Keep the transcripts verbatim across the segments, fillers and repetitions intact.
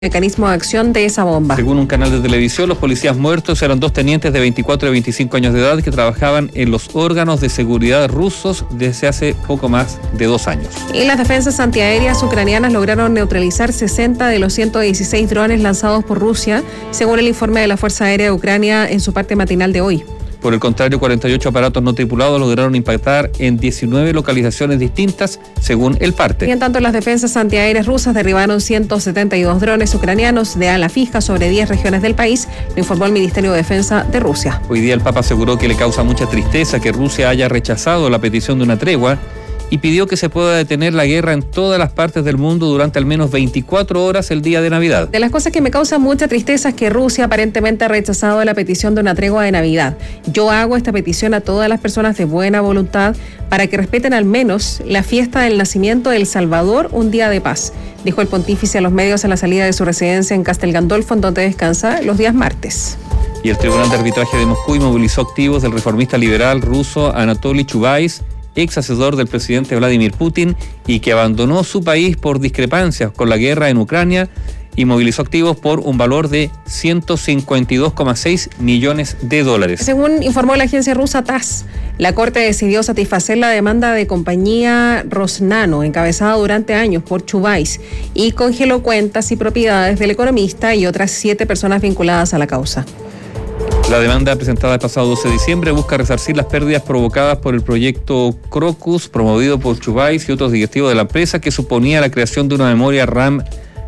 mecanismo de acción de esa bomba. Según un canal de televisión, los policías muertos eran dos tenientes de veinticuatro y veinticinco años de edad que trabajaban en los órganos de seguridad rusos desde hace poco más de dos años. Y las defensas antiaéreas ucranianas lograron neutralizar sesenta de los ciento dieciséis drones lanzados por Rusia, según el informe de la Fuerza Aérea de Ucrania en su parte matinal de hoy. Por el contrario, cuarenta y ocho aparatos no tripulados lograron impactar en diecinueve localizaciones distintas, según el parte. Y en tanto, las defensas antiaéreas rusas derribaron ciento setenta y dos drones ucranianos de ala fija sobre diez regiones del país, lo informó el Ministerio de Defensa de Rusia. Hoy día el Papa aseguró que le causa mucha tristeza que Rusia haya rechazado la petición de una tregua y pidió que se pueda detener la guerra en todas las partes del mundo durante al menos veinticuatro horas el día de Navidad. De las cosas que me causan mucha tristeza es que Rusia aparentemente ha rechazado la petición de una tregua de Navidad. Yo hago esta petición a todas las personas de buena voluntad para que respeten al menos la fiesta del nacimiento de El Salvador, un día de paz, dijo el pontífice a los medios a la salida de su residencia en Castel Gandolfo, en donde descansa los días martes. Y el Tribunal de Arbitraje de Moscú movilizó activos del reformista liberal ruso Anatoly Chubais, ex asesor del presidente Vladimir Putin y que abandonó su país por discrepancias con la guerra en Ucrania, y movilizó activos por un valor de ciento cincuenta y dos coma seis millones de dólares. Según informó la agencia rusa T A S S, la Corte decidió satisfacer la demanda de compañía Rosnano, encabezada durante años por Chubais, y congeló cuentas y propiedades del economista y otras siete personas vinculadas a la causa. La demanda presentada el pasado doce de diciembre busca resarcir las pérdidas provocadas por el proyecto Crocus, promovido por Chubais y otros directivos de la empresa, que suponía la creación de una memoria RAM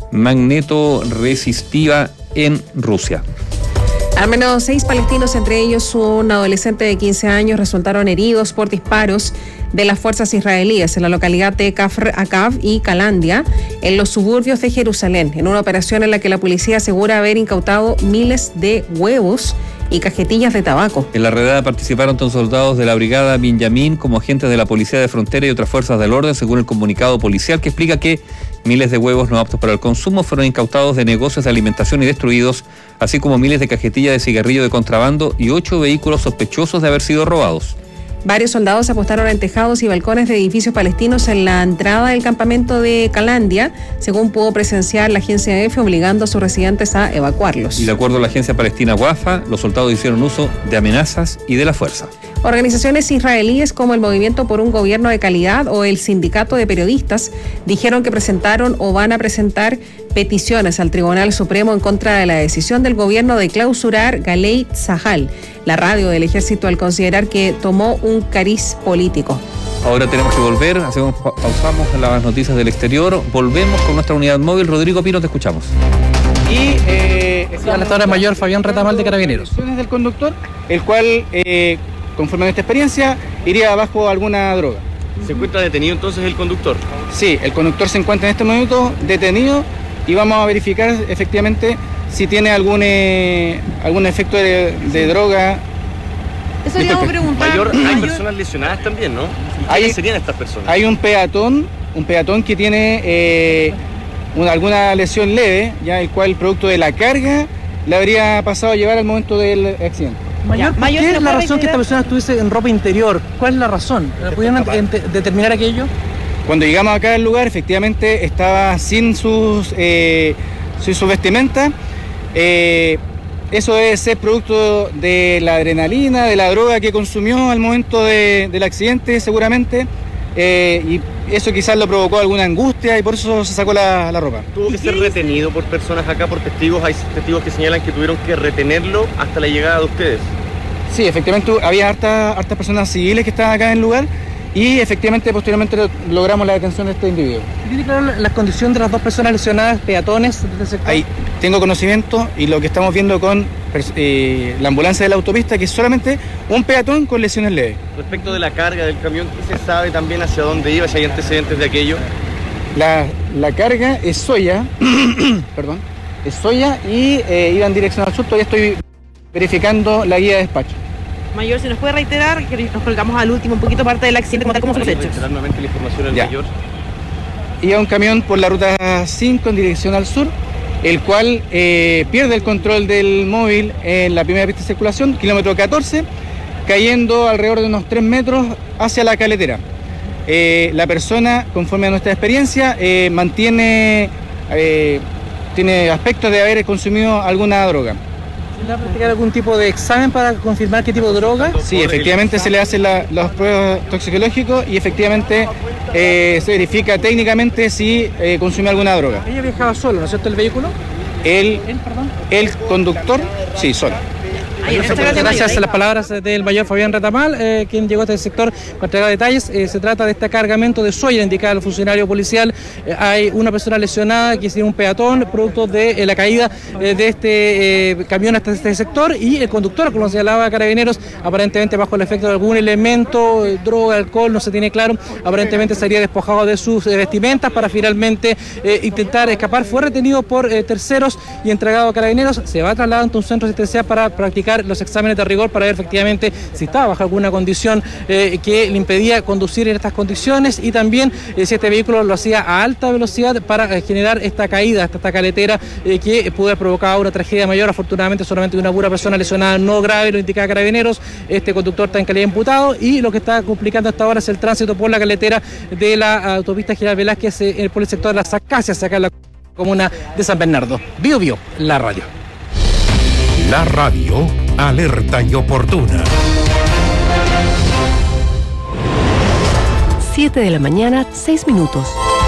magneto-resistiva en Rusia. Al menos seis palestinos, entre ellos un adolescente de quince años, resultaron heridos por disparos de las fuerzas israelíes en la localidad de Kafr Akav y Kalandia, en los suburbios de Jerusalén, en una operación en la que la policía asegura haber incautado miles de huevos y cajetillas de tabaco. En la redada participaron tanto soldados de la brigada Benjamín como agentes de la Policía de Frontera y otras fuerzas del orden, según el comunicado policial, que explica que miles de huevos no aptos para el consumo fueron incautados de negocios de alimentación y destruidos, así como miles de cajetillas de cigarrillo de contrabando y ocho vehículos sospechosos de haber sido robados. Varios soldados apostaron en tejados y balcones de edificios palestinos en la entrada del campamento de Kalandia, según pudo presenciar la agencia E F, obligando a sus residentes a evacuarlos. Y de acuerdo a la agencia palestina Wafa, los soldados hicieron uso de amenazas y de la fuerza. Organizaciones israelíes como el Movimiento por un Gobierno de Calidad o el Sindicato de Periodistas dijeron que presentaron o van a presentar peticiones al Tribunal Supremo en contra de la decisión del gobierno de clausurar Galei Tzahal, la radio del ejército, al considerar que tomó un cariz político. Ahora tenemos que volver, hacemos, pausamos las noticias del exterior, volvemos con nuestra unidad móvil. Rodrigo Pino, te escuchamos. Y eh, la restauradora mayor Fabián Retamal de Carabineros. Del conductor, el cual, eh, conforme a nuestra experiencia, iría bajo alguna droga. ¿Se encuentra detenido entonces el conductor? Sí, el conductor se encuentra en este momento detenido y vamos a verificar efectivamente si tiene algún eh, algún efecto de, de droga. Eso le vamos a preguntar. Mayor, hay personas lesionadas también, ¿no? ¿Quiénes Hay, serían estas personas? Hay un peatón, un peatón que tiene eh, una, alguna lesión leve, ya el cual producto de la carga le habría pasado a llevar al momento del accidente. Mayor, ¿por Mayor, qué ¿se es la puede razón que esta persona estuviese en ropa interior? ¿Cuál es la razón? ¿Pudieron ent- determinar aquello? Cuando llegamos acá al lugar, efectivamente estaba sin sus, eh, sin su vestimenta. Eh, eso debe ser producto de la adrenalina, de la droga que consumió al momento de, del accidente, seguramente. Eh, y eso quizás lo provocó alguna angustia y por eso se sacó la, la ropa. ¿Tuvo que ser retenido por personas acá, por testigos? Hay testigos que señalan que tuvieron que retenerlo hasta la llegada de ustedes. Sí, efectivamente había hartas hartas personas civiles que estaban acá en el lugar y efectivamente posteriormente logramos la detención de este individuo. ¿Tiene claro las condiciones de las dos personas lesionadas, peatones de este sector? Ahí tengo conocimiento y lo que estamos viendo con eh, la ambulancia de la autopista, que es solamente un peatón con lesiones leves. Respecto de la carga del camión, ¿qué se sabe también hacia dónde iba? Si hay antecedentes de aquello. La, la carga es soya, perdón, es soya y eh, iba en dirección al sur. Todavía estoy verificando la guía de despacho. Mayor, si nos puede reiterar, que nos colgamos al último un poquito parte del accidente, como tal como son los hechos. Reiterar nuevamente la información al Ya. mayor. Iba un camión por la ruta cinco en dirección al sur, el cual eh, pierde el control del móvil en la primera pista de circulación, kilómetro catorce, cayendo alrededor de unos tres metros hacia la caletera. Eh, la persona, conforme a nuestra experiencia, eh, mantiene eh, tiene aspectos de haber consumido alguna droga. ¿Se le va a practicar algún tipo de examen para confirmar qué tipo de droga? Sí, efectivamente se le hacen la, los pruebas toxicológicos y efectivamente eh, se verifica técnicamente si eh, consumió alguna droga. Ella viajaba solo, ¿no es cierto, el vehículo? El, ¿Él, perdón? el conductor, sí, solo. Gracias a las palabras del mayor Fabián Retamal, eh, quien llegó a este sector para entregar detalles. Eh, se trata de este cargamento de soya indicada al funcionario policial. Eh, hay una persona lesionada, que es un peatón, producto de eh, la caída eh, de este eh, camión hasta este sector, y el conductor, como señalaba Carabineros, aparentemente bajo el efecto de algún elemento, eh, droga, alcohol, no se tiene claro, aparentemente sería despojado de sus eh, vestimentas para finalmente eh, intentar escapar. Fue retenido por eh, terceros y entregado a Carabineros. Se va trasladado ante un centro asistencial para practicar los exámenes de rigor para ver efectivamente si estaba bajo alguna condición eh, que le impedía conducir en estas condiciones, y también eh, si este vehículo lo hacía a alta velocidad para eh, generar esta caída, esta, esta caletera eh, que pudo haber provocado una tragedia mayor. Afortunadamente solamente una pura persona lesionada, no grave, lo indicaba Carabineros. Este conductor está en calidad de imputado, y lo que está complicando hasta ahora es el tránsito por la caletera de la autopista General Velázquez eh, por el sector de las Acacias, acá en la comuna de San Bernardo. Bio Bio, la radio. La radio, alerta y oportuna. siete de la mañana, seis minutos.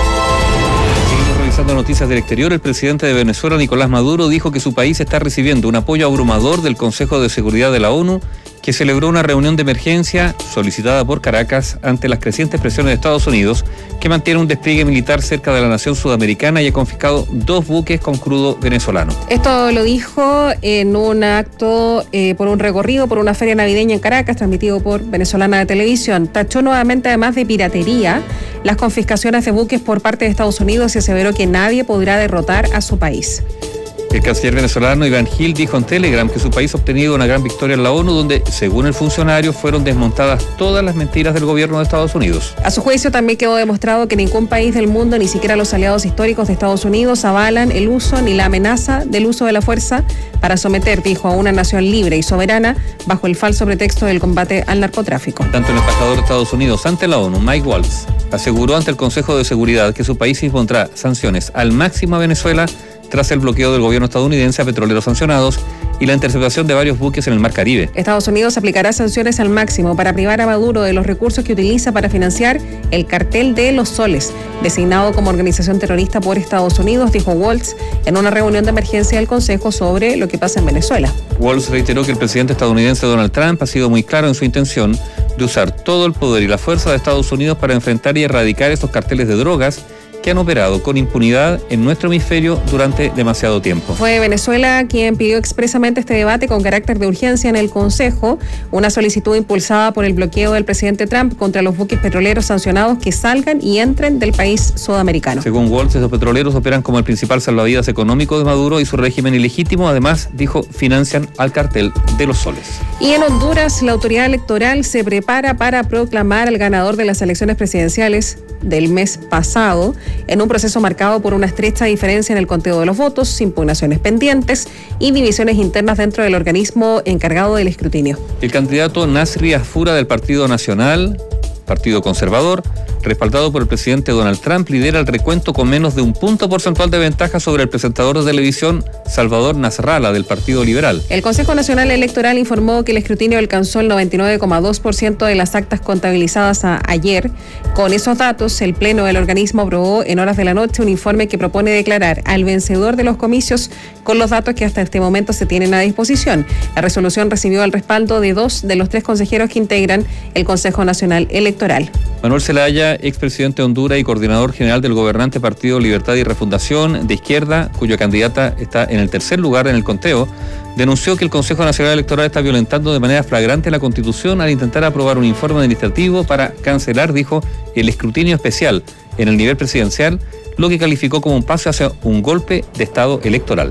Seguimos revisando noticias del exterior. El presidente de Venezuela, Nicolás Maduro, dijo que su país está recibiendo un apoyo abrumador del Consejo de Seguridad de la ONU, que celebró una reunión de emergencia solicitada por Caracas ante las crecientes presiones de Estados Unidos, que mantiene un despliegue militar cerca de la nación sudamericana y ha confiscado dos buques con crudo venezolano. Esto lo dijo en un acto eh, por un recorrido por una feria navideña en Caracas, transmitido por Venezolana de Televisión. Tachó nuevamente, además de piratería, las confiscaciones de buques por parte de Estados Unidos y aseveró que nadie podrá derrotar a su país. El canciller venezolano Iván Gil dijo en Telegram que su país ha obtenido una gran victoria en la ONU, donde, según el funcionario, fueron desmontadas todas las mentiras del gobierno de Estados Unidos. A su juicio, también quedó demostrado que ningún país del mundo, ni siquiera los aliados históricos de Estados Unidos, avalan el uso ni la amenaza del uso de la fuerza para someter, dijo, a una nación libre y soberana bajo el falso pretexto del combate al narcotráfico. Tanto el embajador de Estados Unidos ante la ONU, Mike Waltz, aseguró ante el Consejo de Seguridad que su país impondrá sanciones al máximo a Venezuela tras el bloqueo del gobierno estadounidense a petroleros sancionados y la interceptación de varios buques en el Mar Caribe. Estados Unidos aplicará sanciones al máximo para privar a Maduro de los recursos que utiliza para financiar el cartel de los soles, designado como organización terrorista por Estados Unidos, dijo Waltz en una reunión de emergencia del Consejo sobre lo que pasa en Venezuela. Waltz reiteró que el presidente estadounidense Donald Trump ha sido muy claro en su intención de usar todo el poder y la fuerza de Estados Unidos para enfrentar y erradicar estos carteles de drogas que han operado con impunidad en nuestro hemisferio durante demasiado tiempo. Fue Venezuela quien pidió expresamente este debate con carácter de urgencia en el Consejo, una solicitud impulsada por el bloqueo del presidente Trump contra los buques petroleros sancionados que salgan y entren del país sudamericano. Según Waltz, esos petroleros operan como el principal salvavidas económico de Maduro y su régimen ilegítimo. Además, dijo, financian al cartel de los soles. Y en Honduras, la autoridad electoral se prepara para proclamar al ganador de las elecciones presidenciales del mes pasado, en un proceso marcado por una estrecha diferencia en el conteo de los votos, impugnaciones pendientes y divisiones internas dentro del organismo encargado del escrutinio. El candidato Nasri Afura del Partido Nacional, Partido Conservador, respaldado por el presidente Donald Trump, lidera el recuento con menos de un punto porcentual de ventaja sobre el presentador de televisión Salvador Nasralla del Partido Liberal. El Consejo Nacional Electoral informó que el escrutinio alcanzó el noventa y nueve coma dos por ciento de las actas contabilizadas a ayer. Con esos datos, el Pleno del organismo aprobó en horas de la noche un informe que propone declarar al vencedor de los comicios con los datos que hasta este momento se tienen a disposición. La resolución recibió el respaldo de dos de los tres consejeros que integran el Consejo Nacional Electoral. Manuel Zelaya, expresidente de Honduras y coordinador general del gobernante Partido Libertad y Refundación de Izquierda, cuya candidata está en el tercer lugar en el conteo, denunció que el Consejo Nacional Electoral está violentando de manera flagrante la Constitución al intentar aprobar un informe administrativo para cancelar, dijo, el escrutinio especial en el nivel presidencial, lo que calificó como un paso hacia un golpe de Estado electoral.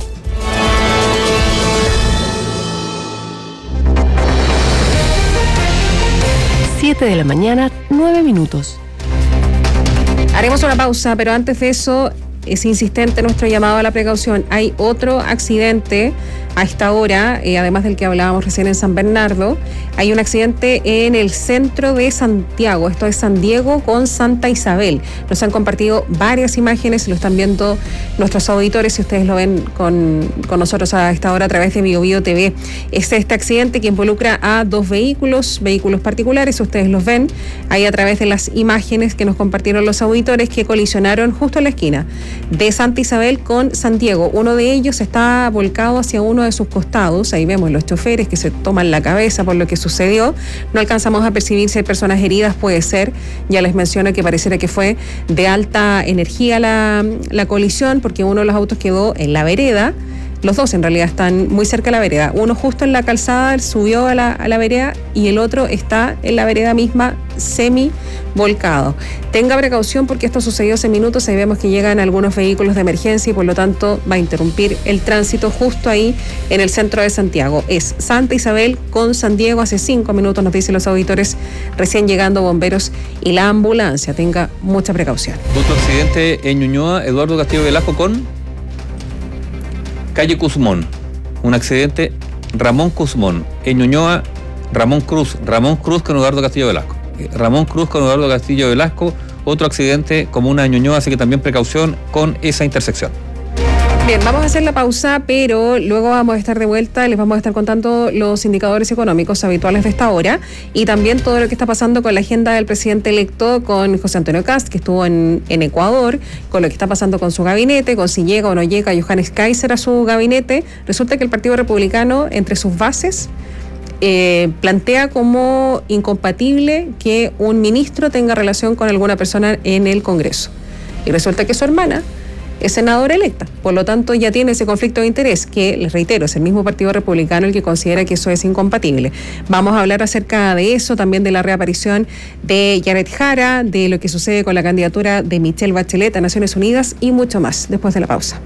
siete de la mañana, nueve minutos. Haremos una pausa, pero antes de eso, es insistente nuestro llamado a la precaución. Hay otro accidente a esta hora, eh, además del que hablábamos recién en San Bernardo. Hay un accidente en el centro de Santiago, esto es San Diego con Santa Isabel. Nos han compartido varias imágenes, lo están viendo nuestros auditores, si ustedes lo ven con, con nosotros a esta hora a través de Bio Bio T V. Es este accidente que involucra a dos vehículos, vehículos particulares, ustedes los ven ahí a través de las imágenes que nos compartieron los auditores, que colisionaron justo en la esquina de Santa Isabel con San Diego. Uno de ellos está volcado hacia uno de sus costados, ahí vemos los choferes que se toman la cabeza por lo que sucedió. No alcanzamos a percibir si hay personas heridas, puede ser, ya les menciono que pareciera que fue de alta energía la, la colisión, porque uno de los autos quedó en la vereda. Los dos en realidad están muy cerca de la vereda. Uno justo en la calzada, subió a la, a la vereda, y el otro está en la vereda misma, semi volcado. Tenga precaución porque esto sucedió hace minutos. Ahí vemos que llegan algunos vehículos de emergencia y por lo tanto va a interrumpir el tránsito justo ahí en el centro de Santiago. Es Santa Isabel con San Diego. Hace cinco minutos nos dicen los auditores, recién llegando bomberos y la ambulancia. Tenga mucha precaución. Otro accidente en Ñuñoa, Eduardo Castillo Velasco con calle Cusmón. Un accidente, Ramón Cusmón. En Ñuñoa, Ramón Cruz. Ramón Cruz con Eduardo Castillo Velasco. Ramón Cruz con Eduardo Castillo Velasco. Otro accidente, comuna de Ñuñoa, así que también precaución con esa intersección. Bien, vamos a hacer la pausa, pero luego vamos a estar de vuelta y les vamos a estar contando los indicadores económicos habituales de esta hora y también todo lo que está pasando con la agenda del presidente electo, con José Antonio Kast, que estuvo en, en Ecuador, con lo que está pasando con su gabinete, con si llega o no llega Johannes Kaiser a su gabinete. Resulta que el Partido Republicano, entre sus bases, eh, plantea como incompatible que un ministro tenga relación con alguna persona en el Congreso. Y resulta que su hermana es senadora electa, por lo tanto ya tiene ese conflicto de interés que, les reitero, es el mismo Partido Republicano el que considera que eso es incompatible. Vamos a hablar acerca de eso, también de la reaparición de Jared Jara, de lo que sucede con la candidatura de Michelle Bachelet a Naciones Unidas y mucho más después de la pausa.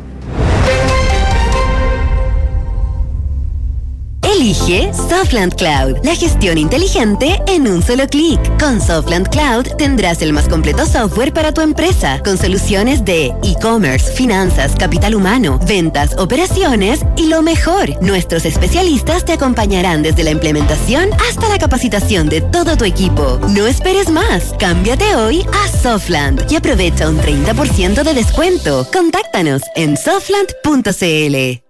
Elige Softland Cloud, la gestión inteligente en un solo clic. Con Softland Cloud tendrás el más completo software para tu empresa, con soluciones de e-commerce, finanzas, capital humano, ventas, operaciones y lo mejor, nuestros especialistas te acompañarán desde la implementación hasta la capacitación de todo tu equipo. No esperes más, cámbiate hoy a Softland y aprovecha un treinta por ciento de descuento. Contáctanos en softland punto c l.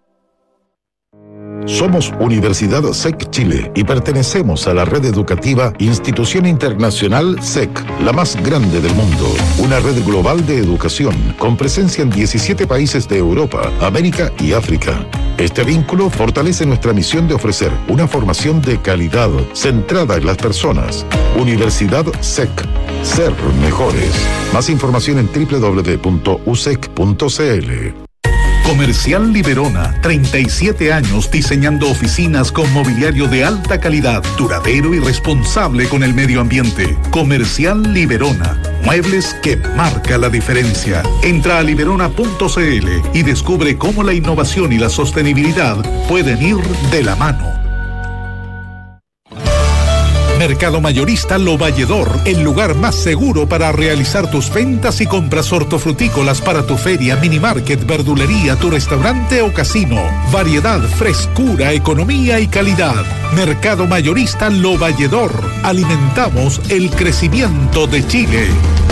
Somos Universidad S E C Chile y pertenecemos a la red educativa Institución Internacional S E C, la más grande del mundo. Una red global de educación con presencia en diecisiete países de Europa, América y África. Este vínculo fortalece nuestra misión de ofrecer una formación de calidad centrada en las personas. Universidad S E C. Ser mejores. Más información en doble u doble u doble u punto u s e c punto c l. Comercial Liberona, treinta y siete años diseñando oficinas con mobiliario de alta calidad, duradero y responsable con el medio ambiente. Comercial Liberona, muebles que marca la diferencia. Entra a liberona punto c l y descubre cómo la innovación y la sostenibilidad pueden ir de la mano. Mercado Mayorista Lo Valledor, el lugar más seguro para realizar tus ventas y compras hortofrutícolas para tu feria, mini market, verdulería, tu restaurante o casino. Variedad, frescura, economía y calidad. Mercado Mayorista Lo Valledor. Alimentamos el crecimiento de Chile.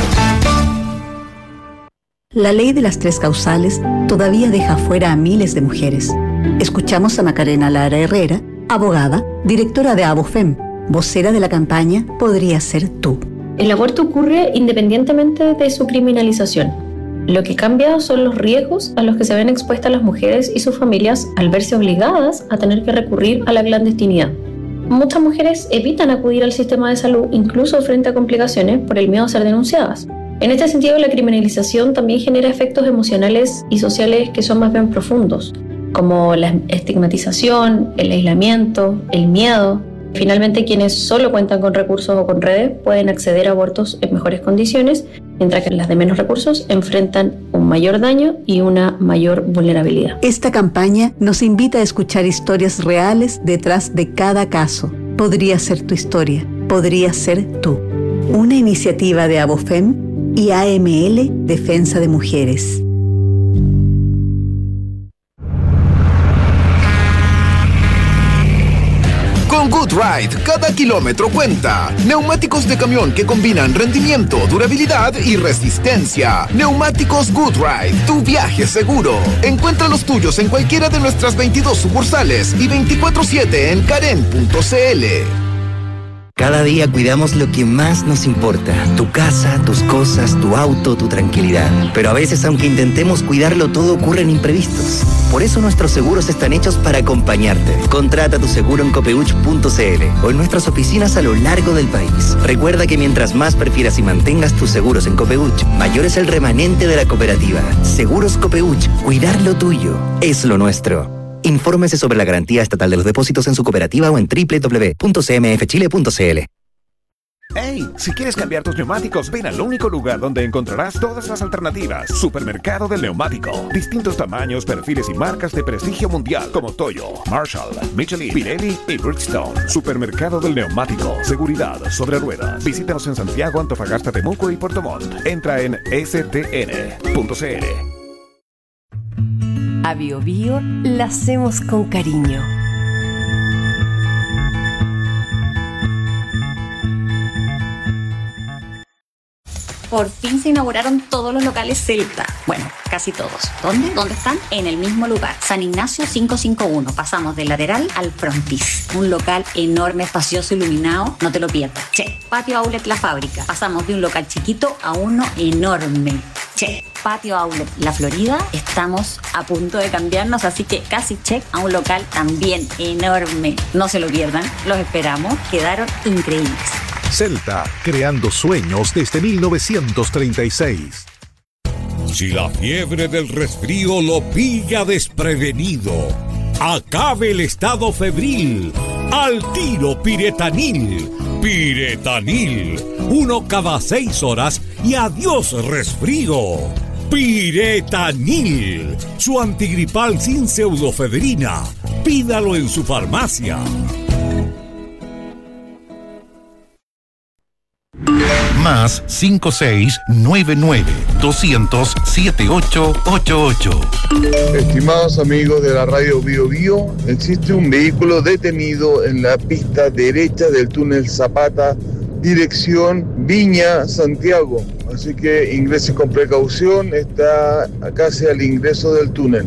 La ley de las tres causales todavía deja fuera a miles de mujeres. Escuchamos a Macarena Lara Herrera, abogada, directora de ABOFEM, vocera de la campaña Podría Ser Tú. El aborto ocurre independientemente de su criminalización. Lo que cambia son los riesgos a los que se ven expuestas las mujeres y sus familias al verse obligadas a tener que recurrir a la clandestinidad. Muchas mujeres evitan acudir al sistema de salud incluso frente a complicaciones por el miedo a ser denunciadas. En este sentido, la criminalización también genera efectos emocionales y sociales que son más bien profundos, como la estigmatización, el aislamiento, el miedo. Finalmente, quienes solo cuentan con recursos o con redes pueden acceder a abortos en mejores condiciones, mientras que las de menos recursos enfrentan un mayor daño y una mayor vulnerabilidad. Esta campaña nos invita a escuchar historias reales detrás de cada caso. Podría ser tu historia, podría ser tú. Una iniciativa de ABOFEM y A M L Defensa de Mujeres. Good Ride, cada kilómetro cuenta. Neumáticos de camión que combinan rendimiento, durabilidad y resistencia. Neumáticos Good Ride, tu viaje seguro. Encuentra los tuyos en cualquiera de nuestras veintidós sucursales y veinticuatro siete en karen punto c l. Cada día cuidamos lo que más nos importa, tu casa, tus cosas, tu auto, tu tranquilidad. Pero a veces, aunque intentemos cuidarlo todo, ocurren imprevistos. Por eso nuestros seguros están hechos para acompañarte. Contrata tu seguro en copeuch punto c l o en nuestras oficinas a lo largo del país. Recuerda que mientras más prefieras y mantengas tus seguros en Copeuch, mayor es el remanente de la cooperativa. Seguros Copeuch, cuidar lo tuyo es lo nuestro. Infórmese sobre la garantía estatal de los depósitos en su cooperativa o en doble u doble u doble u punto c m f chile punto c l. ¡Hey! Si quieres cambiar tus neumáticos, ven al único lugar donde encontrarás todas las alternativas. Supermercado del Neumático. Distintos tamaños, perfiles y marcas de prestigio mundial como Toyo, Marshall, Michelin, Pirelli y Bridgestone. Supermercado del Neumático. Seguridad sobre ruedas. Visítanos en Santiago, Antofagasta, Temuco y Puerto Montt. Entra en s t n punto c l. A Bio Bio la hacemos con cariño. Por fin se inauguraron todos los locales Celta. Bueno, casi todos. ¿Dónde? ¿Dónde están? En el mismo lugar. San Ignacio quinientos cincuenta y uno. Pasamos del lateral al frontis. Un local enorme, espacioso, iluminado. No te lo pierdas. Che. Patio Outlet La Fábrica. Pasamos de un local chiquito a uno enorme. Che. Patio Outlet La Florida. Estamos a punto de cambiarnos, así que casi check a un local también enorme. No se lo pierdan. Los esperamos. Quedaron increíbles. Celta, creando sueños desde mil novecientos treinta y seis. Si la fiebre del resfrío lo pilla desprevenido, acabe el estado febril. Al tiro Piretanil. Piretanil. Uno cada seis horas y adiós resfrío. Piretanil. Su antigripal sin pseudofebrina. Pídalo en su farmacia. Más cinco seis nueve nueve doscientos siete ocho ocho ocho. Estimados amigos de la radio Bio Bio, existe un vehículo detenido en la pista derecha del túnel Zapata, dirección Viña, Santiago. Así que ingrese con precaución, está casi al ingreso del túnel.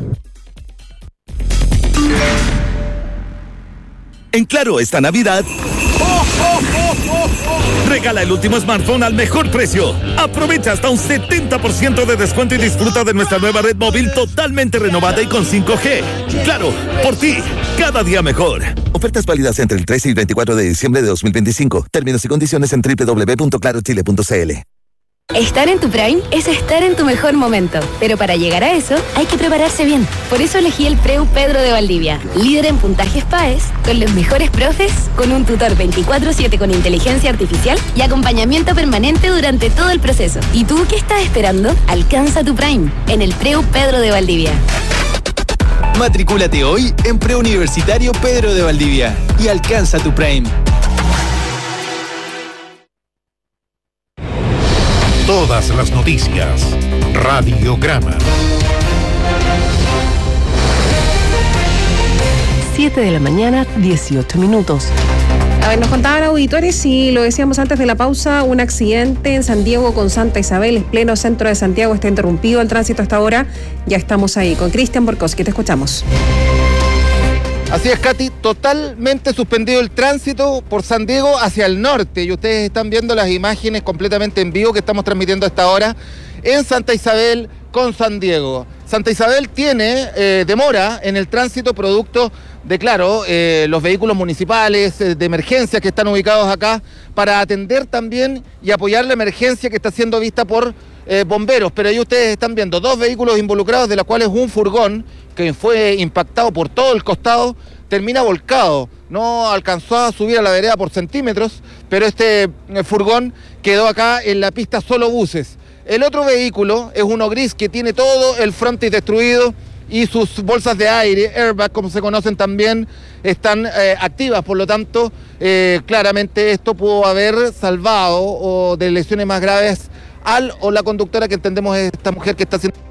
En Claro, esta Navidad, ¡oh, oh, oh, oh, oh! Regala el último smartphone al mejor precio. Aprovecha hasta un setenta por ciento de descuento y disfruta de nuestra nueva red móvil totalmente renovada y con cinco G. Claro, por ti, cada día mejor. Ofertas válidas entre el trece y veinticuatro de diciembre de dos mil veinticinco. Términos y condiciones en doble u doble u doble u punto claro chile punto c l. Estar en tu Prime es estar en tu mejor momento, pero para llegar a eso hay que prepararse bien. Por eso elegí el Preu Pedro de Valdivia, líder en puntajes P A E S, con los mejores profes, con un tutor veinticuatro siete con inteligencia artificial y acompañamiento permanente durante todo el proceso. ¿Y tú qué estás esperando? Alcanza tu Prime en el Preu Pedro de Valdivia. Matricúlate hoy en Preuniversitario Pedro de Valdivia y alcanza tu Prime. Todas las noticias. Radiograma. siete de la mañana, dieciocho minutos. A ver, nos contaban auditores y lo decíamos antes de la pausa, un accidente en San Diego con Santa Isabel, en pleno centro de Santiago, está interrumpido el tránsito hasta ahora. Ya estamos ahí con Cristian Borkowski, te escuchamos. Así es, Katy, totalmente suspendido el tránsito por San Diego hacia el norte y ustedes están viendo las imágenes completamente en vivo que estamos transmitiendo a esta hora en Santa Isabel con San Diego. Santa Isabel tiene eh, demora en el tránsito producto de, claro, eh, los vehículos municipales eh, de emergencia que están ubicados acá para atender también y apoyar la emergencia que está siendo vista por eh, bomberos. Pero ahí ustedes están viendo dos vehículos involucrados, de los cuales un furgón que fue impactado por todo el costado termina volcado. No alcanzó a subir a la vereda por centímetros, pero este eh, furgón quedó acá en la pista solo buses. El otro vehículo es uno gris que tiene todo el frontis destruido y sus bolsas de aire, airbag como se conocen también, están eh, activas. Por lo tanto, eh, claramente esto pudo haber salvado o de lesiones más graves al o la conductora, que entendemos es esta mujer que está siendo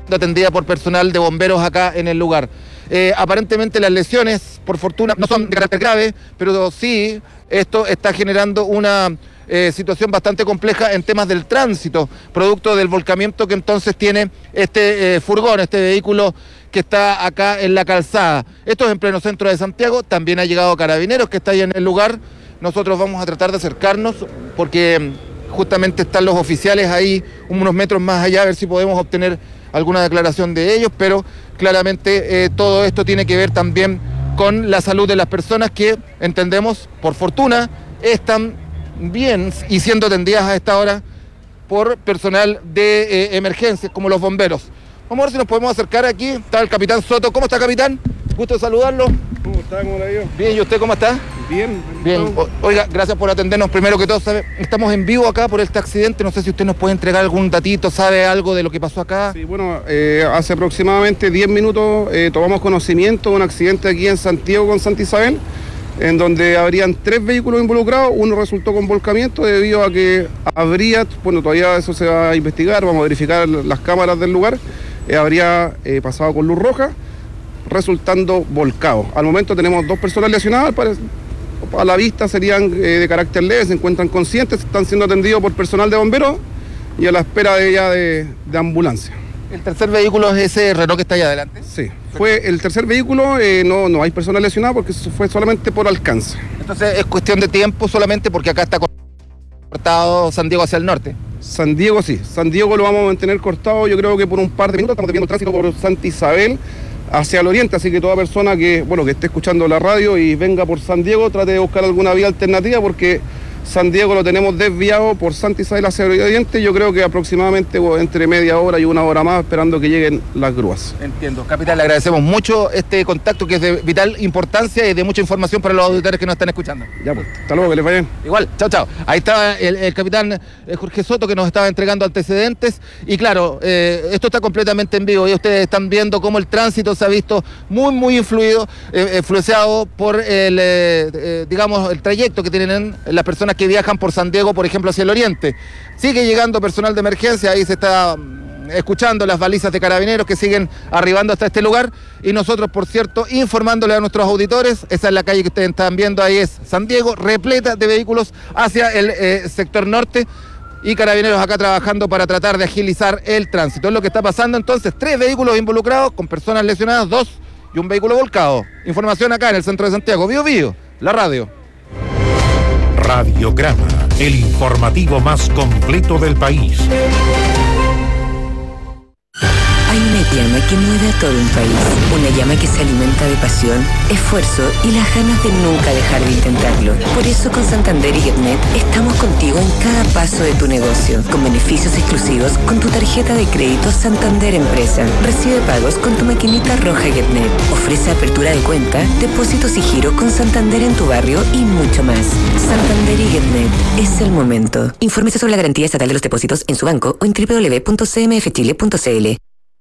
atendida por personal de bomberos acá en el lugar. Eh, aparentemente las lesiones, por fortuna, no son de carácter grave, pero sí esto está generando una eh, situación bastante compleja en temas del tránsito, producto del volcamiento que entonces tiene este eh, furgón, este vehículo que está acá en la calzada. Esto es en pleno centro de Santiago, también ha llegado Carabineros que está ahí en el lugar. Nosotros vamos a tratar de acercarnos porque justamente están los oficiales ahí unos metros más allá, a ver si podemos obtener alguna declaración de ellos, pero claramente eh, todo esto tiene que ver también con la salud de las personas que, entendemos, por fortuna, están bien y siendo atendidas a esta hora por personal de eh, emergencias, como los bomberos. Vamos a ver si nos podemos acercar aquí. Está el capitán Soto. ¿Cómo está, capitán? Gusto de saludarlo. ¿Cómo está? ¿Cómo le digo? Bien, ¿y usted cómo está? Bien. Bien. O, oiga, gracias por atendernos. Primero que todo, ¿sabe? Estamos en vivo acá por este accidente. No sé si usted nos puede entregar algún datito, ¿sabe algo de lo que pasó acá? Sí, bueno, eh, hace aproximadamente diez minutos eh, tomamos conocimiento de un accidente aquí en Santiago con Santa Isabel, en donde habrían tres vehículos involucrados. Uno resultó con volcamiento debido a que habría, bueno, todavía eso se va a investigar, vamos a verificar las cámaras del lugar, eh, habría eh, pasado con luz roja, resultando volcado. Al momento tenemos dos personas lesionadas, a la vista serían eh, de carácter leve, se encuentran conscientes, están siendo atendidos por personal de bomberos y a la espera de ya de, de ambulancia. ¿El tercer vehículo es ese Renault que está ahí adelante? Sí, fue el tercer vehículo, eh, no, no hay personas lesionadas porque eso fue solamente por alcance. Entonces es cuestión de tiempo solamente porque acá está cortado San Diego hacia el norte. San Diego sí, San Diego lo vamos a mantener cortado yo creo que por un par de minutos, estamos viendo el tránsito por Santa Isabel hacia el oriente, así que toda persona que, bueno, que esté escuchando la radio y venga por San Diego, trate de buscar alguna vía alternativa porque San Diego lo tenemos desviado por Santa Isabel hacia el oriente, yo creo que aproximadamente entre media hora y una hora más esperando que lleguen las grúas. Entiendo. Capitán, le agradecemos mucho este contacto que es de vital importancia y de mucha información para los auditores que nos están escuchando. Ya pues, hasta luego, que les vaya bien. Igual, chao, chao. Ahí estaba el, el capitán Jorge Soto que nos estaba entregando antecedentes y claro, eh, esto está completamente en vivo y ustedes están viendo cómo el tránsito se ha visto muy, muy influido, eh, influenciado por el, eh, eh, digamos, el trayecto que tienen las personas que viajan por San Diego, por ejemplo, hacia el oriente. Sigue llegando personal de emergencia, ahí se está escuchando las balizas de Carabineros que siguen arribando hasta este lugar y nosotros, por cierto, informándole a nuestros auditores, esa es la calle que ustedes están viendo, ahí es San Diego, repleta de vehículos hacia el eh, sector norte y Carabineros acá trabajando para tratar de agilizar el tránsito. Es lo que está pasando entonces, tres vehículos involucrados con personas lesionadas, dos y un vehículo volcado. Información acá en el centro de Santiago, Bío Bío, la radio. Radiograma, el informativo más completo del país. Hay una llama que mueve a todo un país, una llama que se alimenta de pasión, esfuerzo y las ganas de nunca dejar de intentarlo. Por eso con Santander y GetNet estamos contigo en cada paso de tu negocio, con beneficios exclusivos con tu tarjeta de crédito Santander Empresa. Recibe pagos con tu maquinita roja GetNet. Ofrece apertura de cuenta, depósitos y giro con Santander en tu barrio y mucho más. Santander y GetNet, es el momento. Infórmese sobre la garantía estatal de los depósitos en su banco o en doble u doble u doble u punto c m f chile punto c l.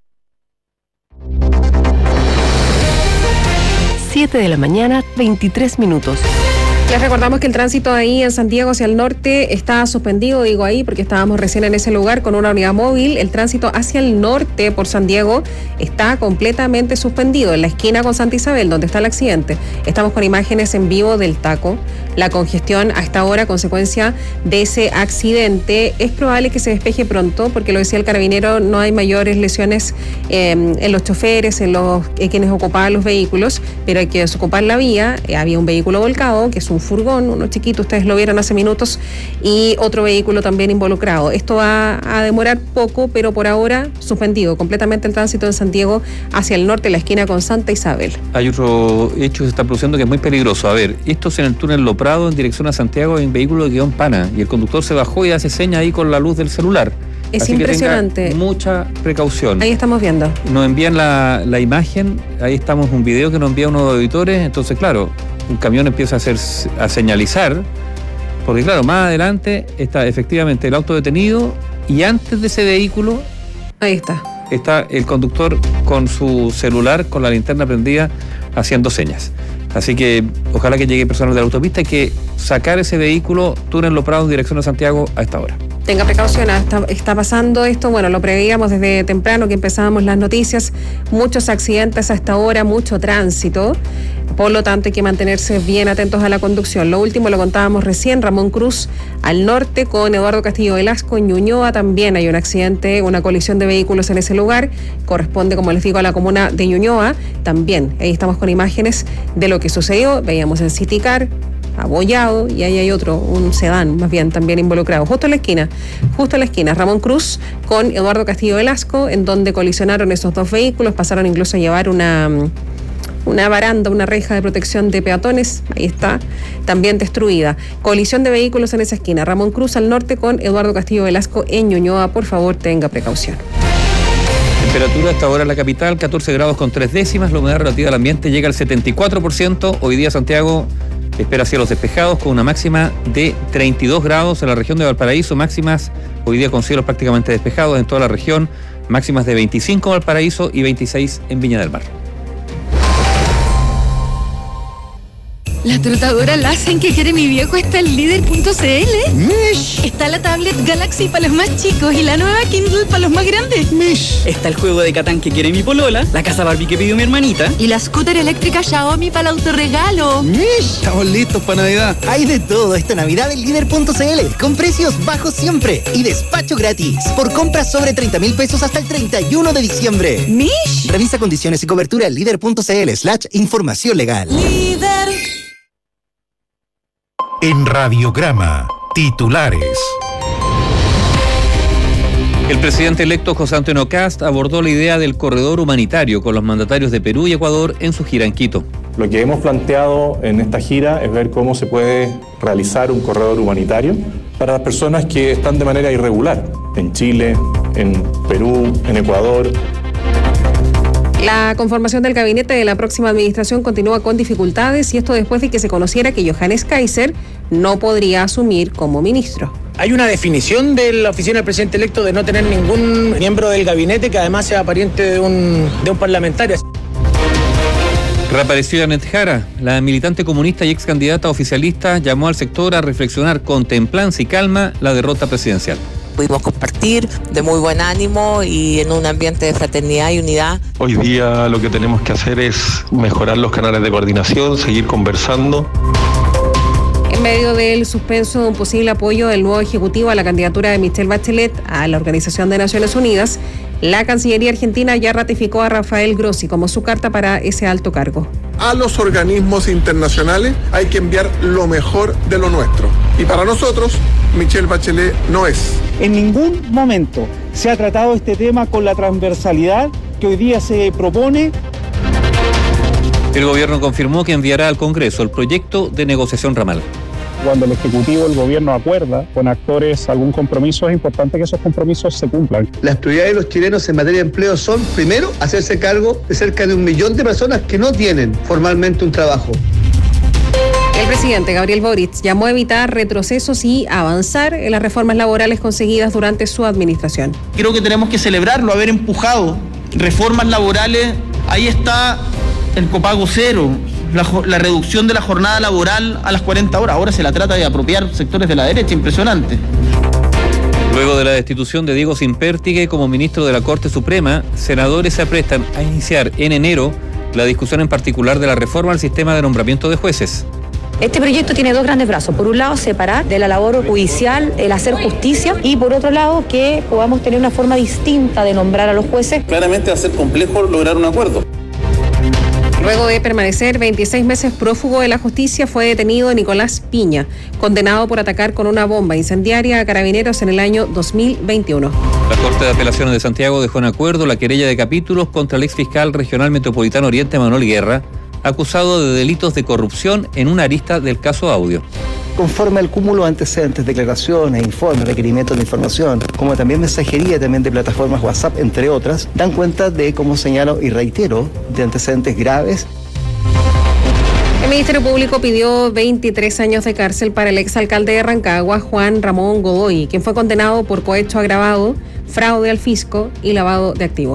siete de la mañana, veintitrés minutos. Les recordamos que el tránsito ahí en Santiago hacia el norte está suspendido, digo ahí porque estábamos recién en ese lugar con una unidad móvil. El tránsito hacia el norte por San Diego está completamente suspendido en la esquina con Santa Isabel, donde está el accidente. Estamos con imágenes en vivo del taco. La congestión a esta hora, consecuencia de ese accidente, es probable que se despeje pronto, porque lo decía el carabinero, no hay mayores lesiones eh, en los choferes, en los eh, quienes ocupaban los vehículos, pero hay que desocupar la vía. Eh, había un vehículo volcado, que es un furgón, uno chiquito, ustedes lo vieron hace minutos, y otro vehículo también involucrado. Esto va a demorar poco, pero por ahora suspendido completamente el tránsito en Santiago hacia el norte, la esquina con Santa Isabel. Hay otro hecho que se está produciendo que es muy peligroso. A ver, esto es en el túnel Lo Prado en dirección a Santiago, hay un vehículo de guión pana y el conductor se bajó y hace señas ahí con la luz del celular. Es Así impresionante. Que tenga mucha precaución. Ahí estamos viendo. Nos envían la, la imagen, ahí estamos, un video que nos envía uno de los auditores, entonces claro, un camión empieza a hacer a señalizar, porque claro, más adelante está efectivamente el auto detenido y antes de ese vehículo ahí está está el conductor con su celular, con la linterna prendida, haciendo señas. Así que ojalá que llegue personal de la autopista y que sacar ese vehículo túnel Lo Prado en dirección a Santiago a esta hora. Tenga precaución, está, está pasando esto, bueno, lo preveíamos desde temprano que empezábamos las noticias, muchos accidentes a esta hora, mucho tránsito, por lo tanto hay que mantenerse bien atentos a la conducción. Lo último lo contábamos recién, Ramón Cruz al norte con Eduardo Castillo Velasco en Ñuñoa, también hay un accidente, una colisión de vehículos en ese lugar, corresponde, como les digo, a la comuna de Ñuñoa, también, ahí estamos con imágenes de lo que sucedió, veíamos el City Car abollado y ahí hay otro, un sedán más bien también involucrado, justo en la esquina, justo en la esquina, Ramón Cruz con Eduardo Castillo Velasco, en donde colisionaron esos dos vehículos, pasaron incluso a llevar una, una baranda, una reja de protección de peatones, ahí está, también destruida. Colisión de vehículos en esa esquina, Ramón Cruz al norte con Eduardo Castillo Velasco en Ñuñoa, por favor tenga precaución. Temperatura hasta ahora en la capital, catorce grados con tres décimas, la humedad relativa al ambiente llega al setenta y cuatro por ciento, hoy día Santiago espera cielos despejados con una máxima de treinta y dos grados en la región de Valparaíso, máximas hoy día con cielos prácticamente despejados en toda la región, máximas de veinticinco en Valparaíso y veintiséis en Viña del Mar. La trotadora Lassen que quiere mi viejo está en líder punto c l. Mish. Está la tablet Galaxy para los más chicos y la nueva Kindle para los más grandes. Mish. Está el juego de Catán que quiere mi polola, la casa Barbie que pidió mi hermanita. Y la scooter eléctrica Xiaomi para el autorregalo. Mish. Estamos listos para Navidad. Hay de todo esta Navidad en líder punto c l, con precios bajos siempre y despacho gratis. Por compras sobre treinta mil pesos hasta el treinta y uno de diciembre. Mish. Revisa condiciones y cobertura en líder punto c l slash información legal. Líder. En Radiograma, titulares. El presidente electo José Antonio Kast abordó la idea del corredor humanitario con los mandatarios de Perú y Ecuador en su gira en Quito. Lo que hemos planteado en esta gira es ver cómo se puede realizar un corredor humanitario para las personas que están de manera irregular en Chile, en Perú, en Ecuador. La conformación del gabinete de la próxima administración continúa con dificultades y esto después de que se conociera que Johannes Kaiser no podría asumir como ministro. Hay una definición de la oficina del presidente electo de no tener ningún miembro del gabinete que además sea pariente de un, de un parlamentario. Reapareció Janet Jara, la militante comunista y ex candidata oficialista, llamó al sector a reflexionar con templanza y calma la derrota presidencial. Pudimos compartir de muy buen ánimo y en un ambiente de fraternidad y unidad. Hoy día lo que tenemos que hacer es mejorar los canales de coordinación, seguir conversando. En medio del suspenso de un posible apoyo del nuevo Ejecutivo a la candidatura de Michelle Bachelet a la Organización de Naciones Unidas, la Cancillería Argentina ya ratificó a Rafael Grossi como su carta para ese alto cargo. A los organismos internacionales hay que enviar lo mejor de lo nuestro. Y para nosotros, Michelle Bachelet no es. En ningún momento se ha tratado este tema con la transversalidad que hoy día se propone. El gobierno confirmó que enviará al Congreso el proyecto de negociación ramal. Cuando el Ejecutivo, el Gobierno acuerda con actores algún compromiso, es importante que esos compromisos se cumplan. Las prioridades de los chilenos en materia de empleo son, primero, hacerse cargo de cerca de un millón de personas que no tienen formalmente un trabajo. El presidente Gabriel Boric llamó a evitar retrocesos y avanzar en las reformas laborales conseguidas durante su administración. Creo que tenemos que celebrarlo, haber empujado reformas laborales. Ahí está el copago cero, la, la reducción de la jornada laboral a las cuarenta horas. Ahora se la trata de apropiar sectores de la derecha, impresionante. Luego de la destitución de Diego Simpertigue como ministro de la Corte Suprema, senadores se aprestan a iniciar en enero la discusión en particular de la reforma al sistema de nombramiento de jueces. Este proyecto tiene dos grandes brazos. Por un lado, separar de la labor judicial el hacer justicia y por otro lado, que podamos tener una forma distinta de nombrar a los jueces. Claramente va a ser complejo lograr un acuerdo. Luego de permanecer veintiséis meses prófugo de la justicia, fue detenido Nicolás Piña, condenado por atacar con una bomba incendiaria a carabineros en el año dos mil veintiuno. La Corte de Apelaciones de Santiago dejó en acuerdo la querella de capítulos contra el exfiscal regional metropolitano Oriente Manuel Guerra, acusado de delitos de corrupción en una arista del caso Audio. Conforme al cúmulo de antecedentes, declaraciones, informes, requerimientos de información, como también mensajería también de plataformas WhatsApp, entre otras, dan cuenta de, como señalo y reitero, de antecedentes graves. El Ministerio Público pidió veintitrés años de cárcel para el exalcalde de Rancagua, Juan Ramón Godoy, quien fue condenado por cohecho agravado, fraude al fisco y lavado de activos.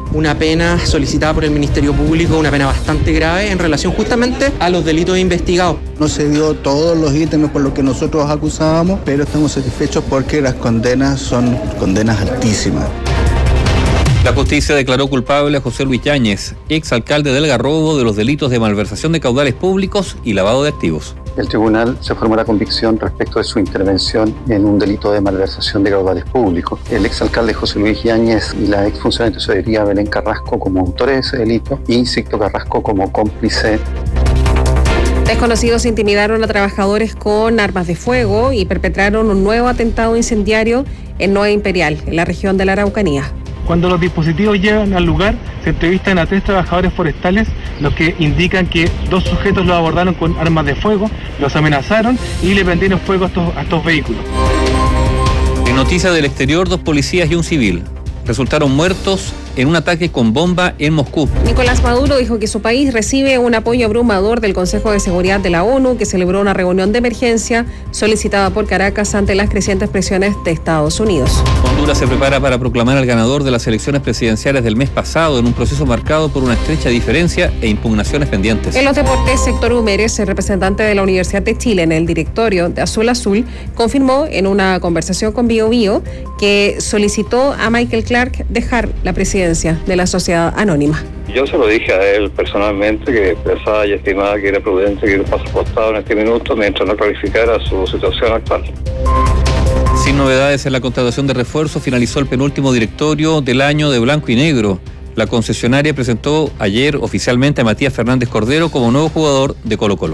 una pena solicitada por el Ministerio Público, una pena bastante grave en relación justamente a los delitos investigados. No se dio todos los ítems por los que nosotros acusábamos, pero estamos satisfechos porque las condenas son condenas altísimas. La justicia declaró culpable a José Luis Yáñez, exalcalde del Algarrobo, de los delitos de malversación de caudales públicos y lavado de activos. El tribunal se formó la convicción respecto de su intervención en un delito de malversación de caudales públicos. El exalcalde José Luis Yáñez y la exfuncionaria de tesorería Belén Carrasco como autores de ese delito y Sicto Carrasco como cómplice. Desconocidos intimidaron a trabajadores con armas de fuego y perpetraron un nuevo atentado incendiario en Nueva Imperial, en la región de la Araucanía. Cuando los dispositivos llegan al lugar, se entrevistan a tres trabajadores forestales, los que indican que dos sujetos los abordaron con armas de fuego, los amenazaron y le prendieron fuego a estos, a estos vehículos. En noticias del exterior, dos policías y un civil resultaron muertos en un ataque con bomba en Moscú. Nicolás Maduro dijo que su país recibe un apoyo abrumador del Consejo de Seguridad de la ONU, que celebró una reunión de emergencia solicitada por Caracas ante las crecientes presiones de Estados Unidos. Honduras se prepara para proclamar al ganador de las elecciones presidenciales del mes pasado en un proceso marcado por una estrecha diferencia e impugnaciones pendientes. En los deportes, Héctor Humérez, el representante de la Universidad de Chile en el directorio de Azul Azul, confirmó en una conversación con Bio Bio que solicitó a Michael Clark dejar la presidencia de la sociedad anónima. Yo se lo dije a él personalmente, que pensaba y estimaba que era prudente que ir paso costado en este minuto mientras no clarificara su situación actual. Sin novedades en la contratación de refuerzo, finalizó el penúltimo directorio del año de blanco y negro. La concesionaria presentó ayer oficialmente a Matías Fernández Cordero como nuevo jugador de Colo-Colo.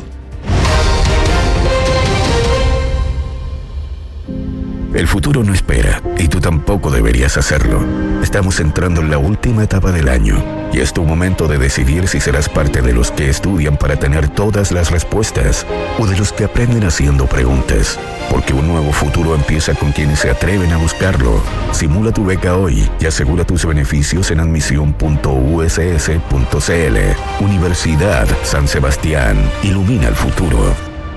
El futuro no espera, y tú tampoco deberías hacerlo. Estamos entrando en la última etapa del año, y es tu momento de decidir si serás parte de los que estudian para tener todas las respuestas, o de los que aprenden haciendo preguntas. Porque un nuevo futuro empieza con quienes se atreven a buscarlo. Simula tu beca hoy y asegura tus beneficios en admisión punto u s s punto c l. Universidad San Sebastián. Ilumina el futuro.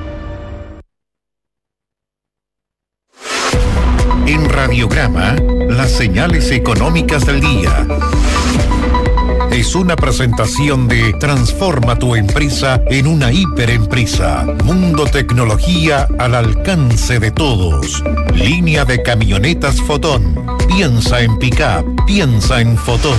En Radiograma, las señales económicas del día. Es una presentación de Transforma tu empresa en una hiperempresa. Mundo Tecnología al alcance de todos. Línea de camionetas Fotón. Piensa en pick-up, piensa en Fotón.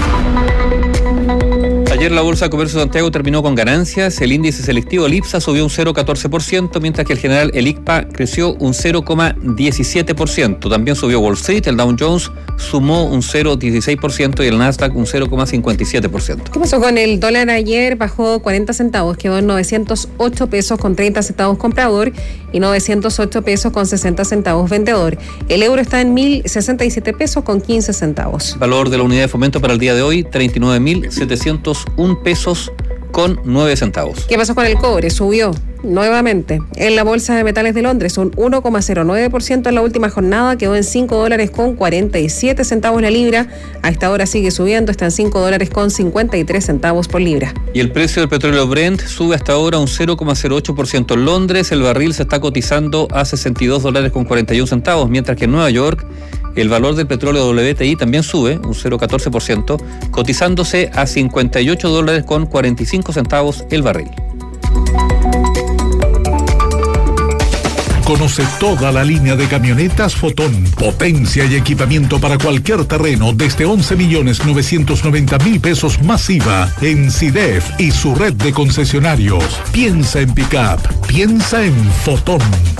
Ayer la Bolsa de Comercio de Santiago terminó con ganancias. El índice selectivo el IPSA subió un cero coma catorce por ciento, mientras que el general el I C P A creció un cero coma diecisiete por ciento. También subió Wall Street, el Dow Jones sumó un cero coma dieciséis por ciento y el Nasdaq un cero coma cincuenta y siete por ciento. ¿Qué pasó con el dólar ayer? Bajó cuarenta centavos, quedó en novecientos ocho pesos con treinta centavos comprador y novecientos ocho pesos con sesenta centavos vendedor. El euro está en mil sesenta y siete pesos con quince centavos. Valor de la unidad de fomento para el día de hoy, treinta y nueve mil setecientos un pesos con nueve centavos. ¿Qué pasó con el cobre? Subió nuevamente en la Bolsa de Metales de Londres un uno coma cero nueve por ciento en la última jornada, quedó en cinco dólares con cuarenta y siete centavos la libra. A esta hora sigue subiendo, está en cinco dólares con cincuenta y tres centavos por libra. Y el precio del petróleo Brent sube hasta ahora un cero coma cero ocho por ciento en Londres. El barril se está cotizando a sesenta y dos dólares con cuarenta y un centavos, mientras que en Nueva York el valor del petróleo W T I también sube un cero coma catorce por ciento, cotizándose a cincuenta y ocho dólares con cuarenta y cinco centavos el barril. Conoce toda la línea de camionetas Fotón. Potencia y equipamiento para cualquier terreno desde once millones novecientos noventa mil pesos masiva en SIDEF y su red de concesionarios. Piensa en pick-up, piensa en Fotón.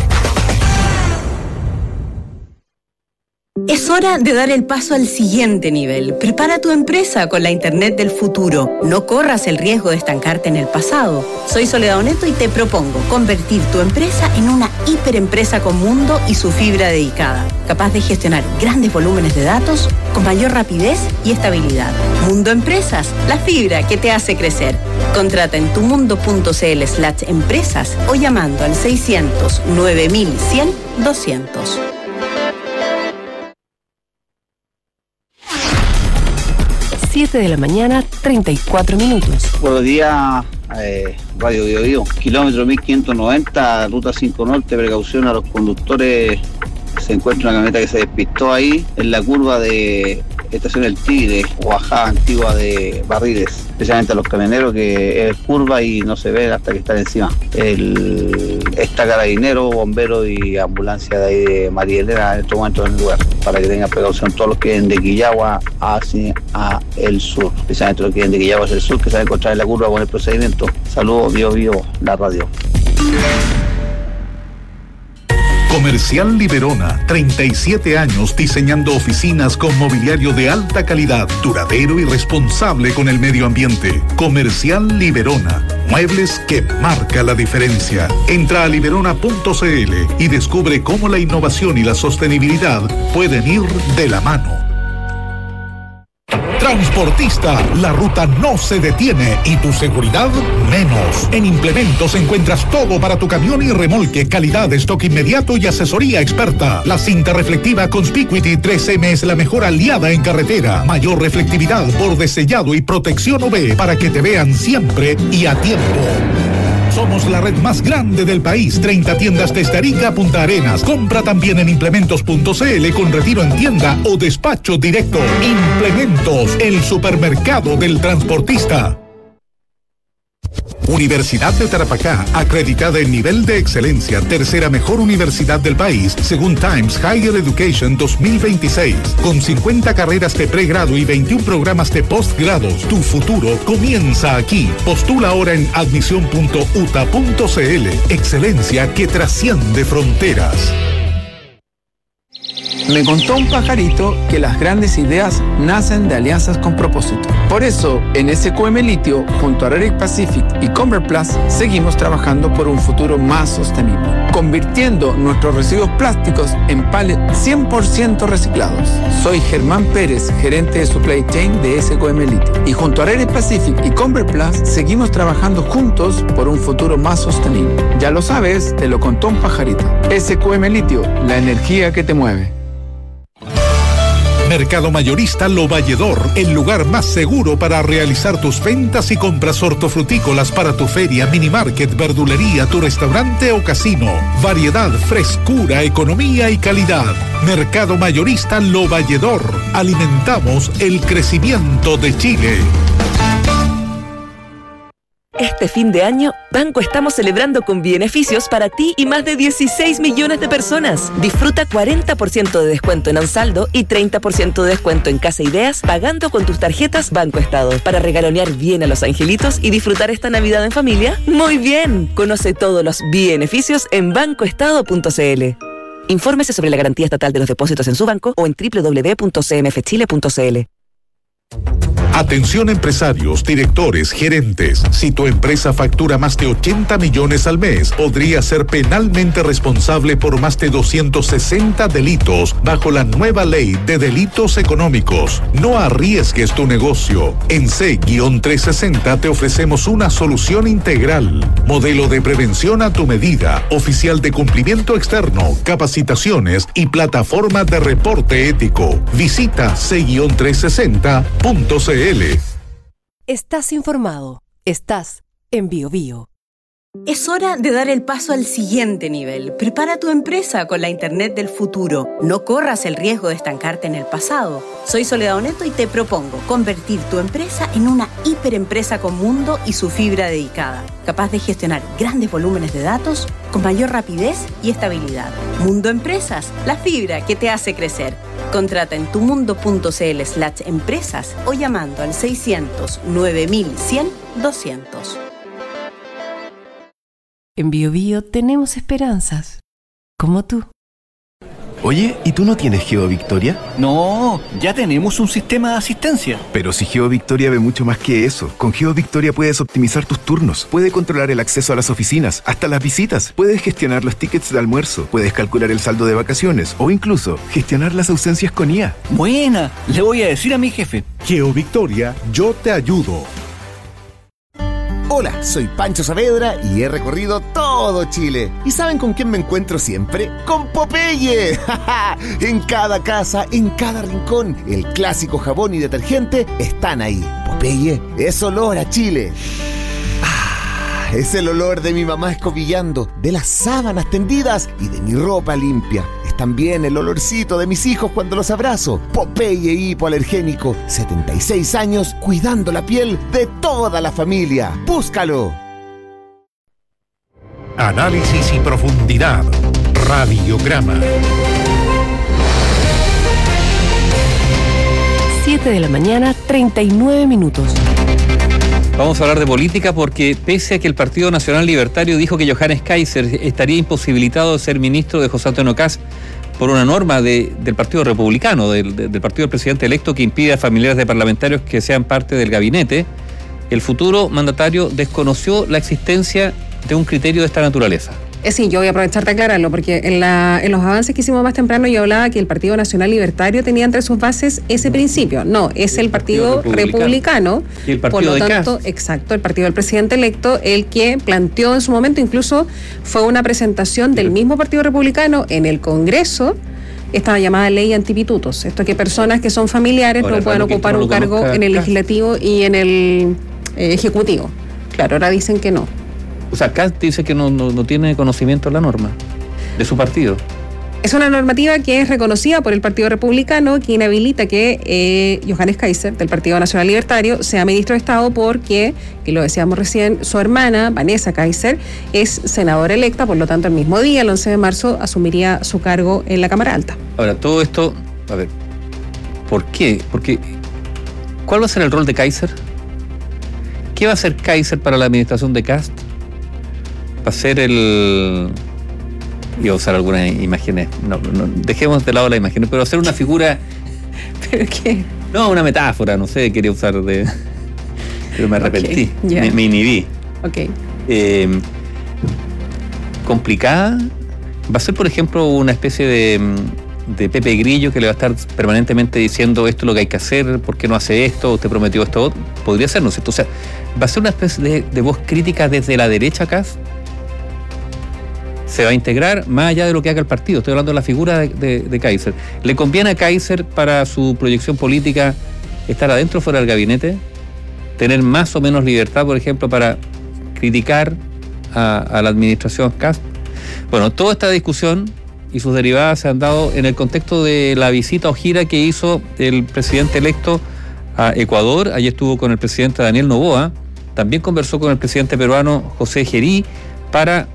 Es hora de dar el paso al siguiente nivel. Prepara tu empresa con la Internet del futuro. No corras el riesgo de estancarte en el pasado. Soy Soledad Oneto y te propongo convertir tu empresa en una hiperempresa con Mundo y su fibra dedicada, capaz de gestionar grandes volúmenes de datos con mayor rapidez y estabilidad. Mundo Empresas, la fibra que te hace crecer. Contrata en tumundo.cl slash empresas o llamando al seiscientos nueve mil cien doscientos. siete de la mañana, treinta y cuatro minutos. Buenos días, eh, Radio Bio Bio. Kilómetro mil quinientos noventa, ruta cinco Norte, precaución a los conductores. Se encuentra una camioneta que se despistó ahí en la curva de estación El Tigre o bajada antigua de Barriles, especialmente a los camioneros, que es curva y no se ve hasta que están encima. El, está carabinero, bombero y ambulancia de ahí de María Elena en este momento en el lugar, para que tengan precaución todos los que vienen de Quillagua hacia a el sur, especialmente los que vienen de Quillagua hacia el sur, que se van a encontrar en la curva con el procedimiento. Saludos, Bio Bio, la radio. Comercial Liberona, treinta y siete años diseñando oficinas con mobiliario de alta calidad, duradero y responsable con el medio ambiente. Comercial Liberona, muebles que marca la diferencia. Entra a liberona punto c l y descubre cómo la innovación y la sostenibilidad pueden ir de la mano. Transportista, la ruta no se detiene y tu seguridad menos. En Implementos encuentras todo para tu camión y remolque, calidad, stock inmediato y asesoría experta. La cinta reflectiva Conspicuity tres eme es la mejor aliada en carretera. Mayor reflectividad, borde sellado y protección U V para que te vean siempre y a tiempo. Somos la red más grande del país, treinta tiendas desde Arica a Punta Arenas. Compra también en implementos punto c l con retiro en tienda o despacho directo. Implementos, el supermercado del transportista. Universidad de Tarapacá, acreditada en nivel de excelencia, tercera mejor universidad del país, según Times Higher Education dos mil veintiséis. Con cincuenta carreras de pregrado y veintiún programas de postgrados, tu futuro comienza aquí. Postula ahora en admisión punto u t a punto c l. Excelencia que trasciende fronteras. Me contó un pajarito que las grandes ideas nacen de alianzas con propósito. Por eso, en S Q M Litio, junto a Raric Pacific y Convert Plus, seguimos trabajando por un futuro más sostenible, convirtiendo nuestros residuos plásticos en pallets cien por ciento reciclados. Soy Germán Pérez, gerente de Supply Chain de S Q M Litio. Y junto a Raric Pacific y Convert Plus, seguimos trabajando juntos por un futuro más sostenible. Ya lo sabes, te lo contó un pajarito. S Q M Litio, la energía que te mueve. Mercado Mayorista Lo Valledor, el lugar más seguro para realizar tus ventas y compras hortofrutícolas para tu feria, mini market, verdulería, tu restaurante o casino. Variedad, frescura, economía y calidad. Mercado Mayorista Lo Valledor. Alimentamos el crecimiento de Chile. Este fin de año, Banco estamos celebrando con beneficios para ti y más de dieciséis millones de personas. Disfruta cuarenta por ciento de descuento en Ansaldo y treinta por ciento de descuento en Casa Ideas pagando con tus tarjetas Banco Estado para regalonear bien a los angelitos y disfrutar esta Navidad en familia. ¡Muy bien! Conoce todos los beneficios en banco estado punto c l. Infórmese sobre la garantía estatal de los depósitos en su banco o en doble u doble u doble u punto c m f chile punto c l. Atención empresarios, directores, gerentes. Si tu empresa factura más de ochenta millones al mes, podría ser penalmente responsable por más de doscientos sesenta delitos bajo la nueva ley de delitos económicos. No arriesgues tu negocio. En C trescientos sesenta te ofrecemos una solución integral. Modelo de prevención a tu medida, oficial de cumplimiento externo, capacitaciones y plataforma de reporte ético. Visita C trescientos sesenta punto c l. Estás informado. Estás en Bio Bio. Es hora de dar el paso al siguiente nivel. Prepara tu empresa con la Internet del futuro. No corras el riesgo de estancarte en el pasado. Soy Soledad Oneto y te propongo convertir tu empresa en una hiperempresa con Mundo y su fibra dedicada, capaz de gestionar grandes volúmenes de datos con mayor rapidez y estabilidad. Mundo Empresas, la fibra que te hace crecer. Contrata en tumundo.cl slash empresas o llamando al seiscientos nueve mil cien doscientos. En Bio Bio tenemos esperanzas, como tú. Oye, ¿y tú no tienes GeoVictoria? No, ya tenemos un sistema de asistencia. Pero si GeoVictoria ve mucho más que eso. Con GeoVictoria puedes optimizar tus turnos, puedes controlar el acceso a las oficinas, hasta las visitas, puedes gestionar los tickets de almuerzo, puedes calcular el saldo de vacaciones o incluso gestionar las ausencias con I A. Buena, le voy a decir a mi jefe. GeoVictoria, yo te ayudo. Hola, soy Pancho Saavedra y he recorrido todo Chile. ¿Y saben con quién me encuentro siempre? ¡Con Popeye! En cada casa, en cada rincón, el clásico jabón y detergente están ahí. Popeye es olor a Chile. Ah, es el olor de mi mamá escobillando, de las sábanas tendidas y de mi ropa limpia. es también el olorcito de mis hijos cuando los abrazo. Popeye hipoalergénico, setenta y seis años cuidando la piel de toda la familia. ¡Búscalo! Análisis y profundidad. Radiograma. siete de la mañana, treinta y nueve minutos. Vamos a hablar de política porque pese a que el Partido Nacional Libertario dijo que Johannes Kaiser estaría imposibilitado de ser ministro de José Antonio Kast por una norma de, del Partido Republicano, del, del partido del presidente electo, que impide a familiares de parlamentarios que sean parte del gabinete, el futuro mandatario desconoció la existencia de un criterio de esta naturaleza. Eh, sí, yo voy a aprovechar de aclararlo, porque en, la, en los avances que hicimos más temprano yo hablaba que el Partido Nacional Libertario tenía entre sus bases ese principio. No, es el, el Partido, partido Republicano, republicano y el Partido por lo de tanto, Kast. Exacto, el Partido del Presidente electo, el que planteó en su momento, incluso fue una presentación del mismo Partido Republicano en el Congreso, esta llamada ley antipitutos. Esto que personas que son familiares ahora, no puedan ocupar un cargo en el legislativo y en el eh, ejecutivo. Claro, ahora dicen que no. O sea, Kast dice que no, no, no tiene conocimiento de la norma, de su partido. Es una normativa que es reconocida por el Partido Republicano, que inhabilita que eh, Johannes Kaiser, del Partido Nacional Libertario, sea ministro de Estado porque, que lo decíamos recién, su hermana, Vanessa Kaiser, es senadora electa, por lo tanto el mismo día, el once de marzo, asumiría su cargo en la Cámara Alta. Ahora, todo esto, a ver, ¿por qué? Porque, ¿cuál va a ser el rol de Kaiser? ¿Qué va a hacer Kaiser para la administración de Kast? Va a ser el... Iba a usar algunas imágenes, no, no, dejemos de lado las imágenes, pero hacer una figura... ¿Pero qué? No, una metáfora, no sé, quería usar de... Pero me arrepentí, okay, yeah. me, me inhibí. Ok. Eh, complicada. Va a ser, por ejemplo, una especie de, de Pepe Grillo que le va a estar permanentemente diciendo esto es lo que hay que hacer, ¿por qué no hace esto? ¿Usted prometió esto? Podría ser, ¿no es cierto? O sea, va a ser una especie de, de voz crítica desde la derecha acá. Se va a integrar más allá de lo que haga el partido. Estoy hablando de la figura de, de, de Kaiser. ¿Le conviene a Kaiser para su proyección política estar adentro o fuera del gabinete? ¿Tener más o menos libertad, por ejemplo, para criticar a, a la administración Kast? Bueno, toda esta discusión y sus derivadas se han dado en el contexto de la visita o gira que hizo el presidente electo a Ecuador. Allí estuvo con el presidente Daniel Noboa. También conversó con el presidente peruano José Gerí para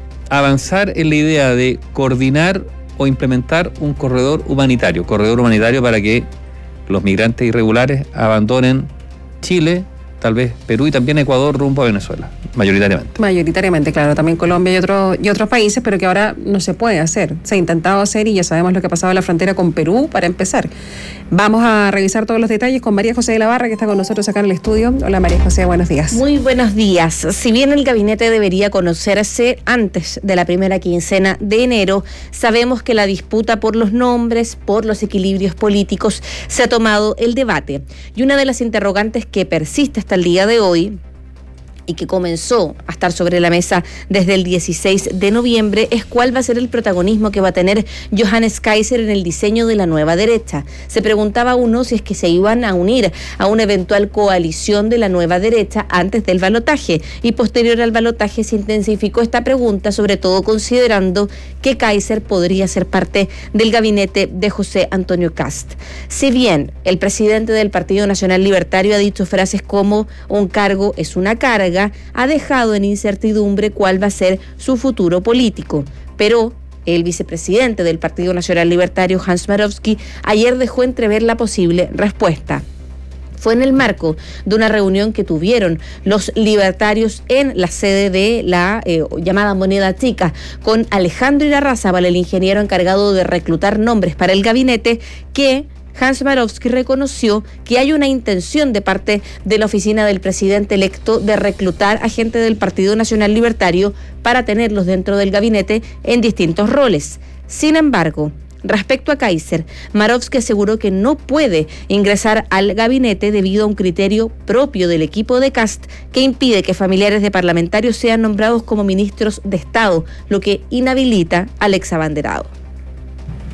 avanzar en la idea de coordinar o implementar un corredor humanitario, corredor humanitario para que los migrantes irregulares abandonen Chile, tal vez Perú y también Ecuador rumbo a Venezuela, mayoritariamente. Mayoritariamente, claro, también Colombia y, otro, y otros países, pero que ahora no se puede hacer. Se ha intentado hacer y ya sabemos lo que ha pasado en la frontera con Perú para empezar. Vamos a revisar todos los detalles con María José de la Barra, que está con nosotros acá en el estudio. Hola María José, buenos días. Muy buenos días. Si bien el gabinete debería conocerse antes de la primera quincena de enero, sabemos que la disputa por los nombres, por los equilibrios políticos, se ha tomado el debate. Y una de las interrogantes que persiste hasta el día de hoy y que comenzó a estar sobre la mesa desde el dieciséis de noviembre es cuál va a ser el protagonismo que va a tener Johannes Kaiser en el diseño de la nueva derecha. Se preguntaba uno si es que se iban a unir a una eventual coalición de la nueva derecha antes del balotaje, y posterior al balotaje se intensificó esta pregunta, sobre todo considerando que Kaiser podría ser parte del gabinete de José Antonio Kast. Si bien el presidente del Partido Nacional Libertario ha dicho frases como un cargo es una carga, ha dejado en incertidumbre cuál va a ser su futuro político. Pero el vicepresidente del Partido Nacional Libertario, Hans Marowski, ayer dejó entrever la posible respuesta. Fue en el marco de una reunión que tuvieron los libertarios en la sede de la eh, llamada Moneda Chica, con Alejandro Irarrázaval, el ingeniero encargado de reclutar nombres para el gabinete, que Hans Marowski reconoció que hay una intención de parte de la oficina del presidente electo de reclutar a gente del Partido Nacional Libertario para tenerlos dentro del gabinete en distintos roles. Sin embargo, respecto a Kaiser, Marowski aseguró que no puede ingresar al gabinete debido a un criterio propio del equipo de Kast que impide que familiares de parlamentarios sean nombrados como ministros de Estado, lo que inhabilita al exabanderado.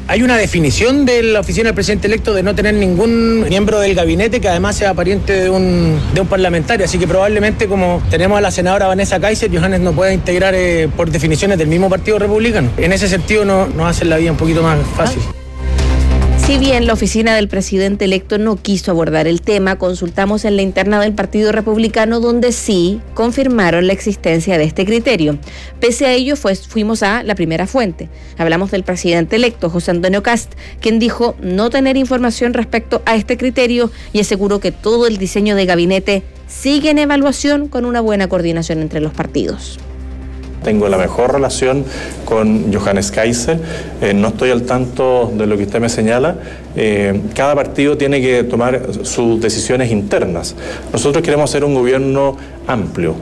Hay una definición de la oficina del presidente electo de no tener ningún miembro del gabinete que además sea pariente de un, de un parlamentario, así que probablemente como tenemos a la senadora Vanessa Kaiser, Johannes no pueda integrar eh, por definiciones del mismo Partido Republicano. En ese sentido no, nos hace la vida un poquito más fácil. Si bien la oficina del presidente electo no quiso abordar el tema, consultamos en la interna del Partido Republicano, donde sí confirmaron la existencia de este criterio. Pese a ello, fue, fuimos a la primera fuente. Hablamos del presidente electo, José Antonio Kast, quien dijo no tener información respecto a este criterio y aseguró que todo el diseño de gabinete sigue en evaluación con una buena coordinación entre los partidos. Tengo la mejor relación con Johannes Kaiser, eh, no estoy al tanto de lo que usted me señala. Eh, cada partido tiene que tomar sus decisiones internas. Nosotros queremos hacer un gobierno amplio.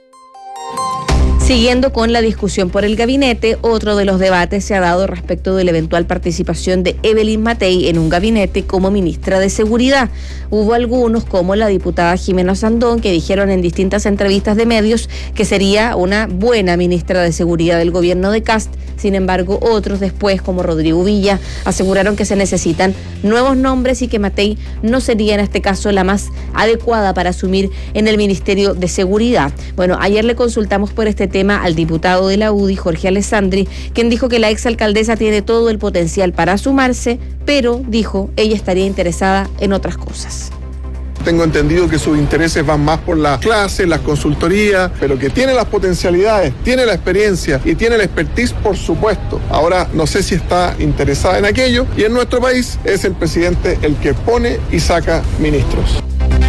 Siguiendo con la discusión por el gabinete, otro de los debates se ha dado respecto de la eventual participación de Evelyn Matei en un gabinete como ministra de Seguridad. Hubo algunos, como la diputada Jimena Sandón, que dijeron en distintas entrevistas de medios que sería una buena ministra de Seguridad del gobierno de Kast. Sin embargo, otros después, como Rodrigo Villa, aseguraron que se necesitan nuevos nombres y que Matei no sería en este caso la más adecuada para asumir en el Ministerio de Seguridad. Bueno, ayer le consultamos por este tema al diputado de la U D I, Jorge Alessandri, quien dijo que la exalcaldesa tiene todo el potencial para sumarse, pero, dijo, ella estaría interesada en otras cosas. Tengo entendido que sus intereses van más por las clases, las consultorías, pero que tiene las potencialidades, tiene la experiencia y tiene la expertise, por supuesto. Ahora no sé si está interesada en aquello, y en nuestro país es el presidente el que pone y saca ministros.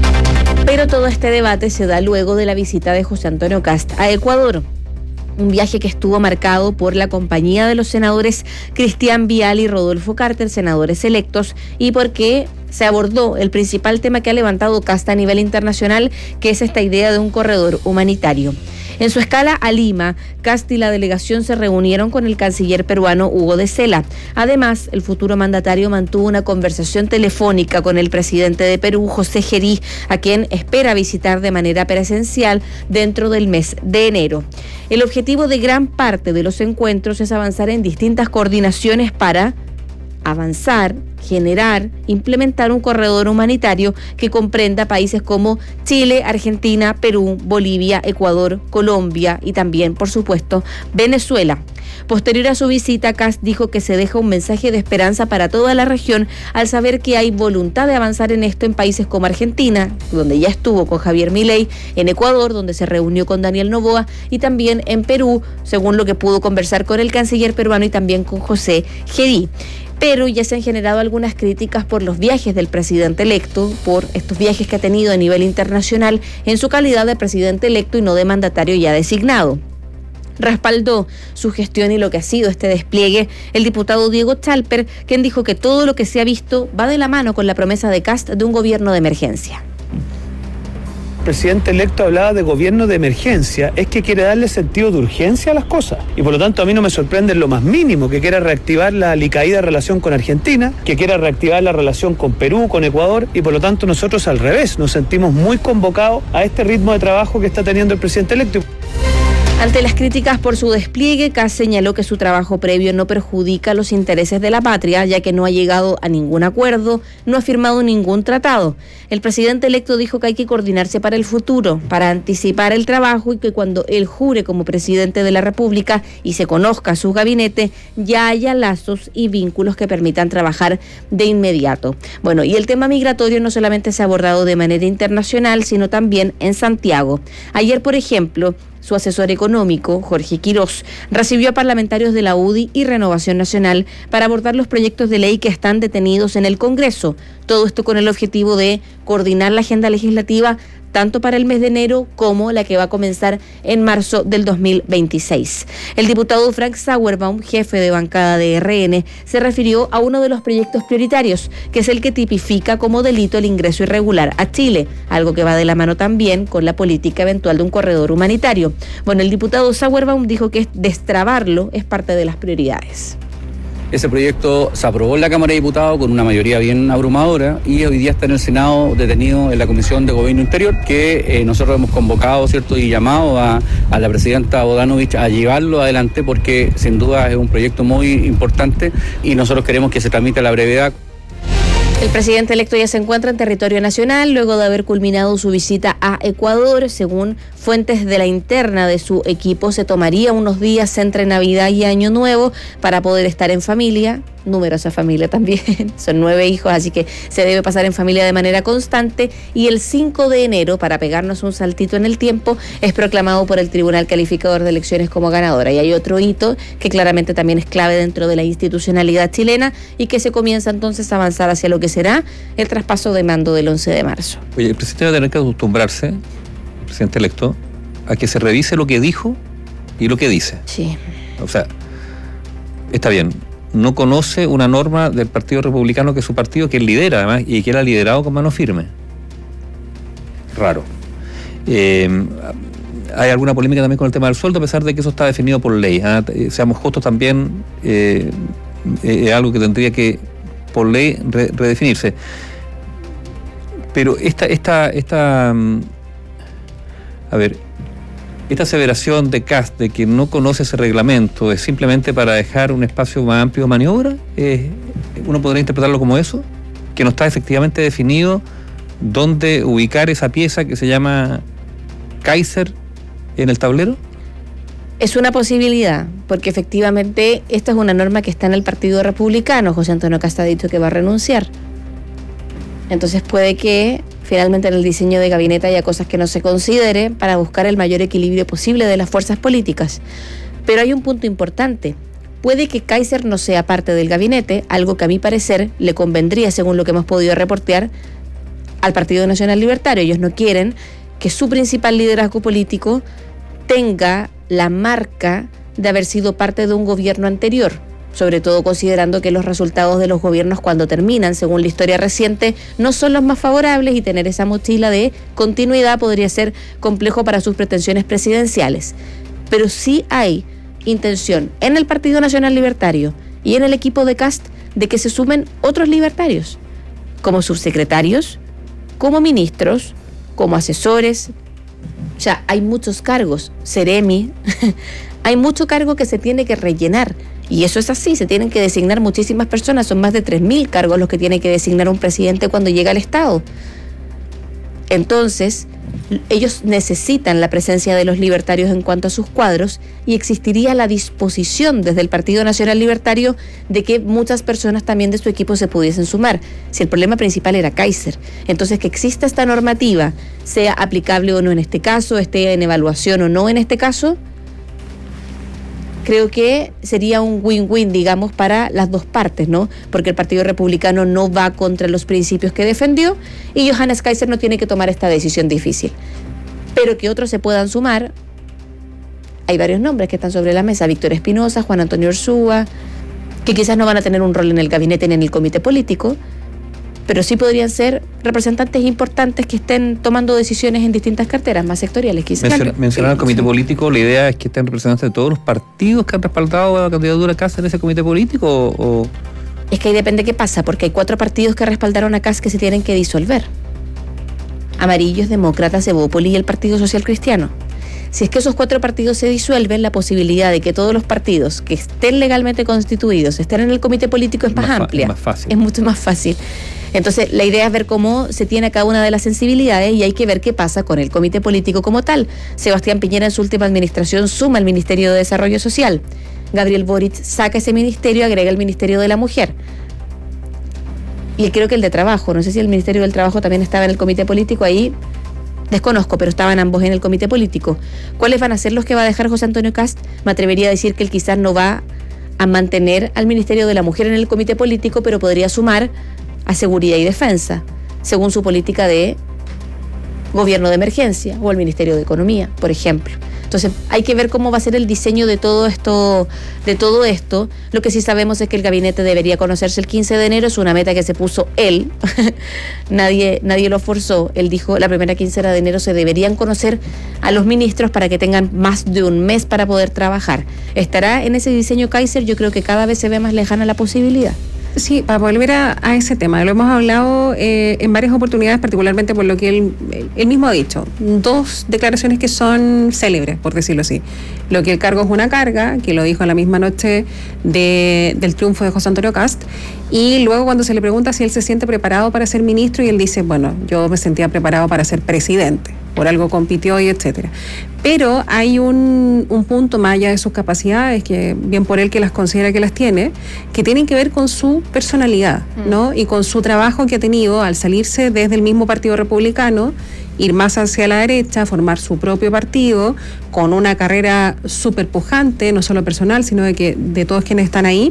Pero todo este debate se da luego de la visita de José Antonio Kast a Ecuador. Un viaje que estuvo marcado por la compañía de los senadores Cristian Vial y Rodolfo Carter, senadores electos, y porque se abordó el principal tema que ha levantado Kast a nivel internacional, que es esta idea de un corredor humanitario. En su escala a Lima, Kast y la delegación se reunieron con el canciller peruano Hugo de Sela. Además, el futuro mandatario mantuvo una conversación telefónica con el presidente de Perú, José Gerí, a quien espera visitar de manera presencial dentro del mes de enero. El objetivo de gran parte de los encuentros es avanzar en distintas coordinaciones para avanzar, generar, implementar un corredor humanitario que comprenda países como Chile, Argentina, Perú, Bolivia, Ecuador, Colombia y también, por supuesto, Venezuela. Posterior a su visita, Kast dijo que se deja un mensaje de esperanza para toda la región al saber que hay voluntad de avanzar en esto en países como Argentina, donde ya estuvo con Javier Milei, en Ecuador, donde se reunió con Daniel Noboa, y también en Perú, según lo que pudo conversar con el canciller peruano y también con José Gerí. Pero ya se han generado algunas críticas por los viajes del presidente electo, por estos viajes que ha tenido a nivel internacional en su calidad de presidente electo y no de mandatario ya designado. Respaldó su gestión y lo que ha sido este despliegue el diputado Diego Chalper, quien dijo que todo lo que se ha visto va de la mano con la promesa de Kast de un gobierno de emergencia. El presidente electo hablaba de gobierno de emergencia, es que quiere darle sentido de urgencia a las cosas. Y por lo tanto a mí no me sorprende en lo más mínimo que quiera reactivar la alicaída relación con Argentina, que quiera reactivar la relación con Perú, con Ecuador, y por lo tanto nosotros al revés, nos sentimos muy convocados a este ritmo de trabajo que está teniendo el presidente electo. Ante las críticas por su despliegue, Kast señaló que su trabajo previo no perjudica los intereses de la patria, ya que no ha llegado a ningún acuerdo, no ha firmado ningún tratado. El presidente electo dijo que hay que coordinarse para el futuro, para anticipar el trabajo, y que cuando él jure como presidente de la República y se conozca su gabinete, ya haya lazos y vínculos que permitan trabajar de inmediato. Bueno, y el tema migratorio no solamente se ha abordado de manera internacional, sino también en Santiago. Ayer, por ejemplo, su asesor económico, Jorge Quirós, recibió a parlamentarios de la U D I y Renovación Nacional para abordar los proyectos de ley que están detenidos en el Congreso. Todo esto con el objetivo de coordinar la agenda legislativa tanto para el mes de enero como la que va a comenzar en marzo del dos mil veintiséis. El diputado Frank Sauerbaum, jefe de bancada de R N, se refirió a uno de los proyectos prioritarios, que es el que tipifica como delito el ingreso irregular a Chile, algo que va de la mano también con la política eventual de un corredor humanitario. Bueno, el diputado Sauerbaum dijo que destrabarlo es parte de las prioridades. Ese proyecto se aprobó en la Cámara de Diputados con una mayoría bien abrumadora y hoy día está en el Senado detenido en la Comisión de Gobierno Interior, que eh, nosotros hemos convocado, ¿cierto?, y llamado a, a la presidenta Bodanovich a llevarlo adelante porque sin duda es un proyecto muy importante y nosotros queremos que se tramite a la brevedad. El presidente electo ya se encuentra en territorio nacional luego de haber culminado su visita a Ecuador. Según fuentes de la interna de su equipo, se tomaría unos días entre Navidad y Año Nuevo para poder estar en familia, numerosa familia también, son nueve hijos, así que se debe pasar en familia de manera constante. Y el cinco de enero, para pegarnos un saltito en el tiempo, es proclamado por el Tribunal Calificador de Elecciones como ganadora. Y hay otro hito que claramente también es clave dentro de la institucionalidad chilena y que se comienza entonces a avanzar hacia lo que será el traspaso de mando del once de marzo. Oye, el presidente va a tener que acostumbrarse, el presidente electo, a que se revise lo que dijo y lo que dice. Sí. O sea, está bien, no conoce una norma del Partido Republicano, que es su partido, que él lidera además, y que él ha liderado con mano firme. Raro. Eh, hay alguna polémica también con el tema del sueldo, a pesar de que eso está definido por ley. ¿eh? Seamos justos también, eh, es eh, algo que tendría que, por ley, re, redefinirse. Pero esta, esta, esta, a ver, esta aseveración de Kast de que no conoce ese reglamento es simplemente para dejar un espacio más amplio de maniobra. Eh, ¿Uno podría interpretarlo como eso? Que no está efectivamente definido dónde ubicar esa pieza que se llama Kaiser en el tablero. Es una posibilidad, porque efectivamente esta es una norma que está en el Partido Republicano. José Antonio Kast ha dicho que va a renunciar. Entonces puede que finalmente en el diseño de gabinete haya cosas que no se consideren para buscar el mayor equilibrio posible de las fuerzas políticas. Pero hay un punto importante. Puede que Kaiser no sea parte del gabinete, algo que a mi parecer le convendría, según lo que hemos podido reportear, al Partido Nacional Libertario. Ellos no quieren que su principal liderazgo político tenga la marca de haber sido parte de un gobierno anterior, sobre todo considerando que los resultados de los gobiernos cuando terminan, según la historia reciente, no son los más favorables, y tener esa mochila de continuidad podría ser complejo para sus pretensiones presidenciales. Pero sí hay intención en el Partido Nacional Libertario y en el equipo de Kast de que se sumen otros libertarios, como subsecretarios, como ministros, como asesores. O sea, hay muchos cargos, Seremi, hay mucho cargo que se tiene que rellenar. Y eso es así, se tienen que designar muchísimas personas, son más de tres mil cargos los que tiene que designar un presidente cuando llega al Estado. Entonces, ellos necesitan la presencia de los libertarios en cuanto a sus cuadros, y existiría la disposición desde el Partido Nacional Libertario de que muchas personas también de su equipo se pudiesen sumar, si el problema principal era Kaiser. Entonces, que exista esta normativa, sea aplicable o no en este caso, esté en evaluación o no en este caso, creo que sería un win-win, digamos, para las dos partes, ¿no? Porque el Partido Republicano no va contra los principios que defendió y Johannes Kaiser no tiene que tomar esta decisión difícil. Pero que otros se puedan sumar, hay varios nombres que están sobre la mesa: Víctor Espinosa, Juan Antonio Ursúa, que quizás no van a tener un rol en el gabinete ni en el comité político, pero sí podrían ser representantes importantes que estén tomando decisiones en distintas carteras, más sectoriales quizás. Mencion, mencionar al comité político, la idea es que estén representantes de todos los partidos que han respaldado a la candidatura de Kast en ese comité político, o, o... Es que ahí depende qué pasa, porque hay cuatro partidos que respaldaron a Kast que se tienen que disolver: Amarillos, Demócratas, Evópoli y el Partido Social Cristiano. Si es que esos cuatro partidos se disuelven, la posibilidad de que todos los partidos que estén legalmente constituidos estén en el comité político es más, más amplia, es, más fácil. Es mucho más fácil. Entonces, la idea es ver cómo se tiene cada una de las sensibilidades, y hay que ver qué pasa con el comité político como tal. Sebastián Piñera en su última administración suma el Ministerio de Desarrollo Social. Gabriel Boric saca ese ministerio, agrega el Ministerio de la Mujer. Y creo que el de Trabajo, no sé si el Ministerio del Trabajo también estaba en el comité político, ahí desconozco, pero estaban ambos en el comité político. ¿Cuáles van a ser los que va a dejar José Antonio Kast? Me atrevería a decir que él quizás no va a mantener al Ministerio de la Mujer en el comité político, pero podría sumar a Seguridad y Defensa, según su política de gobierno de emergencia, o al Ministerio de Economía, por ejemplo. Entonces hay que ver cómo va a ser el diseño de todo esto, de todo esto. Lo que sí sabemos es que el gabinete debería conocerse el quince de enero, es una meta que se puso él, nadie, nadie lo forzó. Él dijo la primera quincena de enero se deberían conocer a los ministros para que tengan más de un mes para poder trabajar. ¿Estará en ese diseño Kaiser? Yo creo que cada vez se ve más lejana la posibilidad. Sí, para volver a, a ese tema, lo hemos hablado eh, en varias oportunidades, particularmente por lo que él, él mismo ha dicho. Dos declaraciones que son célebres, por decirlo así. Lo que el cargo es una carga, que lo dijo la misma noche de, del triunfo de José Antonio Kast, y luego cuando se le pregunta si él se siente preparado para ser ministro, y él dice, bueno, yo me sentía preparado para ser presidente, por algo compitió y etcétera. Pero hay un, un punto más allá de sus capacidades, que bien por él que las considera que las tiene, que tienen que ver con su personalidad, ¿no? Y con su trabajo que ha tenido al salirse desde el mismo Partido Republicano, ir más hacia la derecha, formar su propio partido, con una carrera súper pujante, no solo personal, sino de que de todos quienes están ahí,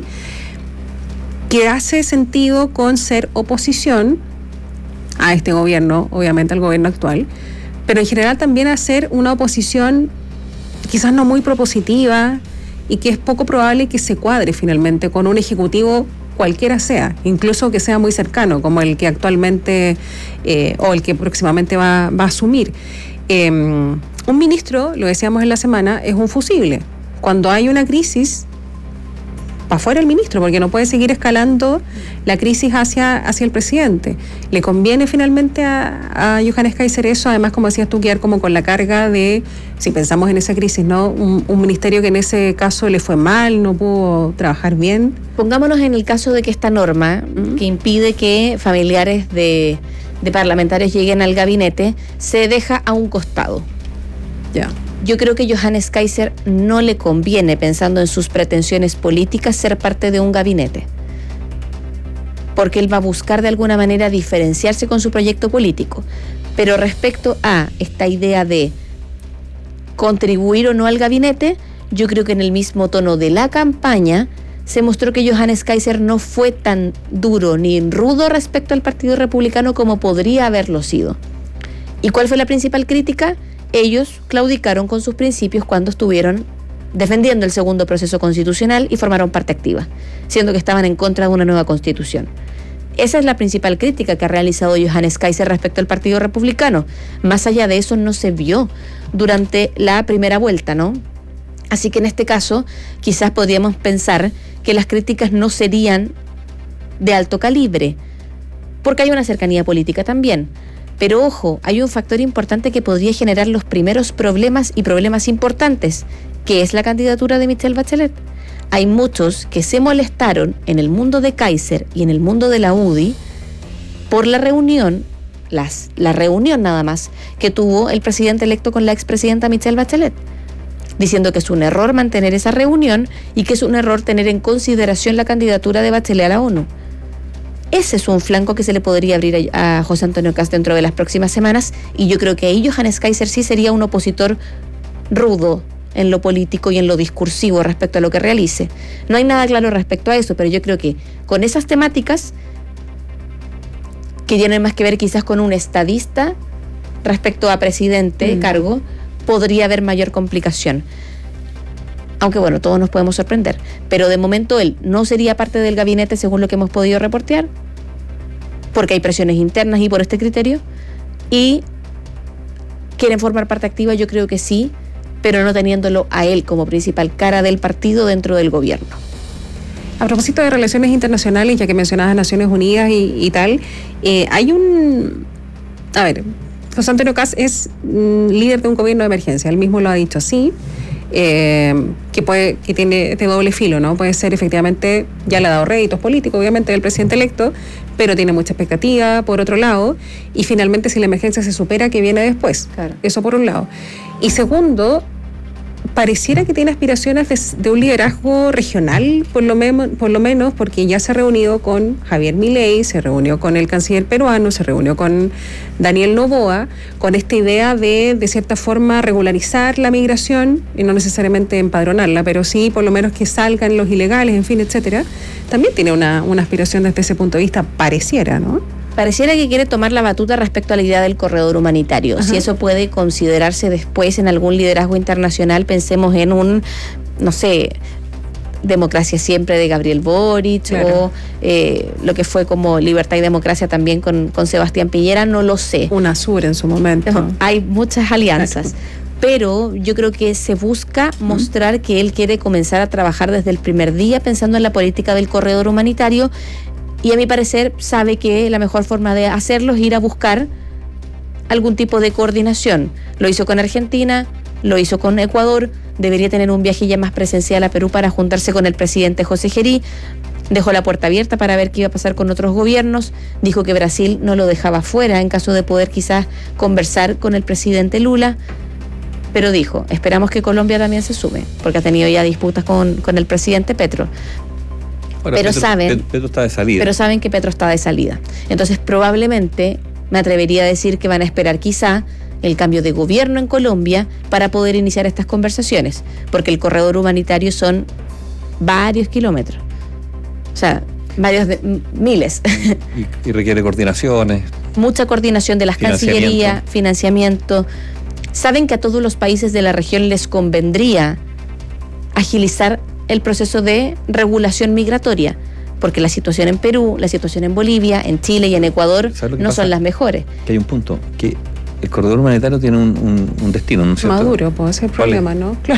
que hace sentido con ser oposición a este gobierno, obviamente al gobierno actual, pero en general también hacer una oposición quizás no muy propositiva y que es poco probable que se cuadre finalmente con un ejecutivo cualquiera sea, incluso que sea muy cercano, como el que actualmente eh, o el que próximamente va, va a asumir. Eh, un ministro, lo decíamos en la semana, es un fusible. Cuando hay una crisis, para afuera el ministro, porque no puede seguir escalando la crisis hacia, hacia el presidente. Le conviene finalmente a, a Johannes Kaiser eso, además, como decías tú, quedar como con la carga de, si pensamos en esa crisis, ¿no? Un, un ministerio que en ese caso le fue mal, no pudo trabajar bien. Pongámonos en el caso de que esta norma, ¿Mm? que impide que familiares de, de parlamentarios lleguen al gabinete, se deja a un costado. Ya. Yo creo que Johannes Kaiser no le conviene, pensando en sus pretensiones políticas, ser parte de un gabinete. Porque él va a buscar de alguna manera diferenciarse con su proyecto político. Pero respecto a esta idea de contribuir o no al gabinete, yo creo que en el mismo tono de la campaña se mostró que Johannes Kaiser no fue tan duro ni rudo respecto al Partido Republicano como podría haberlo sido. ¿Y cuál fue la principal crítica? Ellos claudicaron con sus principios cuando estuvieron defendiendo el segundo proceso constitucional y formaron parte activa, siendo que estaban en contra de una nueva constitución. Esa es la principal crítica que ha realizado Johannes Kaiser respecto al Partido Republicano. Más allá de eso no se vio durante la primera vuelta, ¿no? Así que en este caso quizás podríamos pensar que las críticas no serían de alto calibre, porque hay una cercanía política también. Pero ojo, hay un factor importante que podría generar los primeros problemas y problemas importantes, que es la candidatura de Michelle Bachelet. Hay muchos que se molestaron en el mundo de Kaiser y en el mundo de la U D I por la reunión, las, la reunión nada más, que tuvo el presidente electo con la expresidenta Michelle Bachelet, diciendo que es un error mantener esa reunión y que es un error tener en consideración la candidatura de Bachelet a la ONU. Ese es un flanco que se le podría abrir a José Antonio Kast dentro de las próximas semanas, y yo creo que ahí Johannes Kaiser sí sería un opositor rudo en lo político y en lo discursivo respecto a lo que realice. No hay nada claro respecto a eso, pero yo creo que con esas temáticas, que tienen más que ver quizás con un estadista respecto a presidente, mm. cargo, podría haber mayor complicación. Aunque bueno, todos nos podemos sorprender. Pero de momento él no sería parte del gabinete según lo que hemos podido reportear, porque hay presiones internas y por este criterio. Y quieren formar parte activa, yo creo que sí, pero no teniéndolo a él como principal cara del partido dentro del gobierno. A propósito de relaciones internacionales, ya que mencionabas Naciones Unidas y, y tal, eh, hay un... A ver, José Antonio Kast es mm, líder de un gobierno de emergencia, él mismo lo ha dicho así. Eh, que puede que tiene este doble filo, ¿no? Puede ser efectivamente, ya le ha dado réditos políticos, obviamente, del presidente electo, pero tiene mucha expectativa, por otro lado, y finalmente si la emergencia se supera, ¿qué viene después? Claro. Eso por un lado. Y segundo, pareciera que tiene aspiraciones de, de un liderazgo regional, por lo, me, por lo menos, porque ya se ha reunido con Javier Milei, se reunió con el canciller peruano, se reunió con Daniel Noboa, con esta idea de, de cierta forma, regularizar la migración, y no necesariamente empadronarla, pero sí, por lo menos que salgan los ilegales, en fin, etcétera. También tiene una, una aspiración desde ese punto de vista, pareciera, ¿no? pareciera que quiere tomar la batuta respecto a la idea del corredor humanitario. Ajá. Si eso puede considerarse después en algún liderazgo internacional, pensemos en un, no sé, Democracia Siempre de Gabriel Boric, claro. o eh, lo que fue como Libertad y Democracia también con, con Sebastián Piñera, no lo sé. UNASUR en su momento. No, hay muchas alianzas. Claro. Pero yo creo que se busca mostrar ¿Mm? que él quiere comenzar a trabajar desde el primer día pensando en la política del corredor humanitario, y a mi parecer sabe que la mejor forma de hacerlo es ir a buscar algún tipo de coordinación. Lo hizo con Argentina, lo hizo con Ecuador, debería tener un viaje ya más presencial a Perú para juntarse con el presidente José Gerí. Dejó la puerta abierta para ver qué iba a pasar con otros gobiernos. Dijo que Brasil no lo dejaba fuera en caso de poder quizás conversar con el presidente Lula. Pero dijo, esperamos que Colombia también se sume, porque ha tenido ya disputas con, con el presidente Petro. Ahora, pero Petro, saben, Petro está de salida. Pero saben que Petro está de salida. Entonces probablemente, me atrevería a decir que van a esperar quizá el cambio de gobierno en Colombia para poder iniciar estas conversaciones, porque el corredor humanitario son varios kilómetros, o sea, varios de, miles. Y, y requiere coordinaciones. Mucha coordinación de las Cancillerías, financiamiento. Saben que a todos los países de la región les convendría agilizar el proceso de regulación migratoria, porque la situación en Perú, la situación en Bolivia, en Chile y en Ecuador no pasa? son las mejores. Que hay un punto, que el corredor humanitario tiene un, un, un destino, ¿no es cierto? Maduro, puede ser el problema, ¿no? Claro.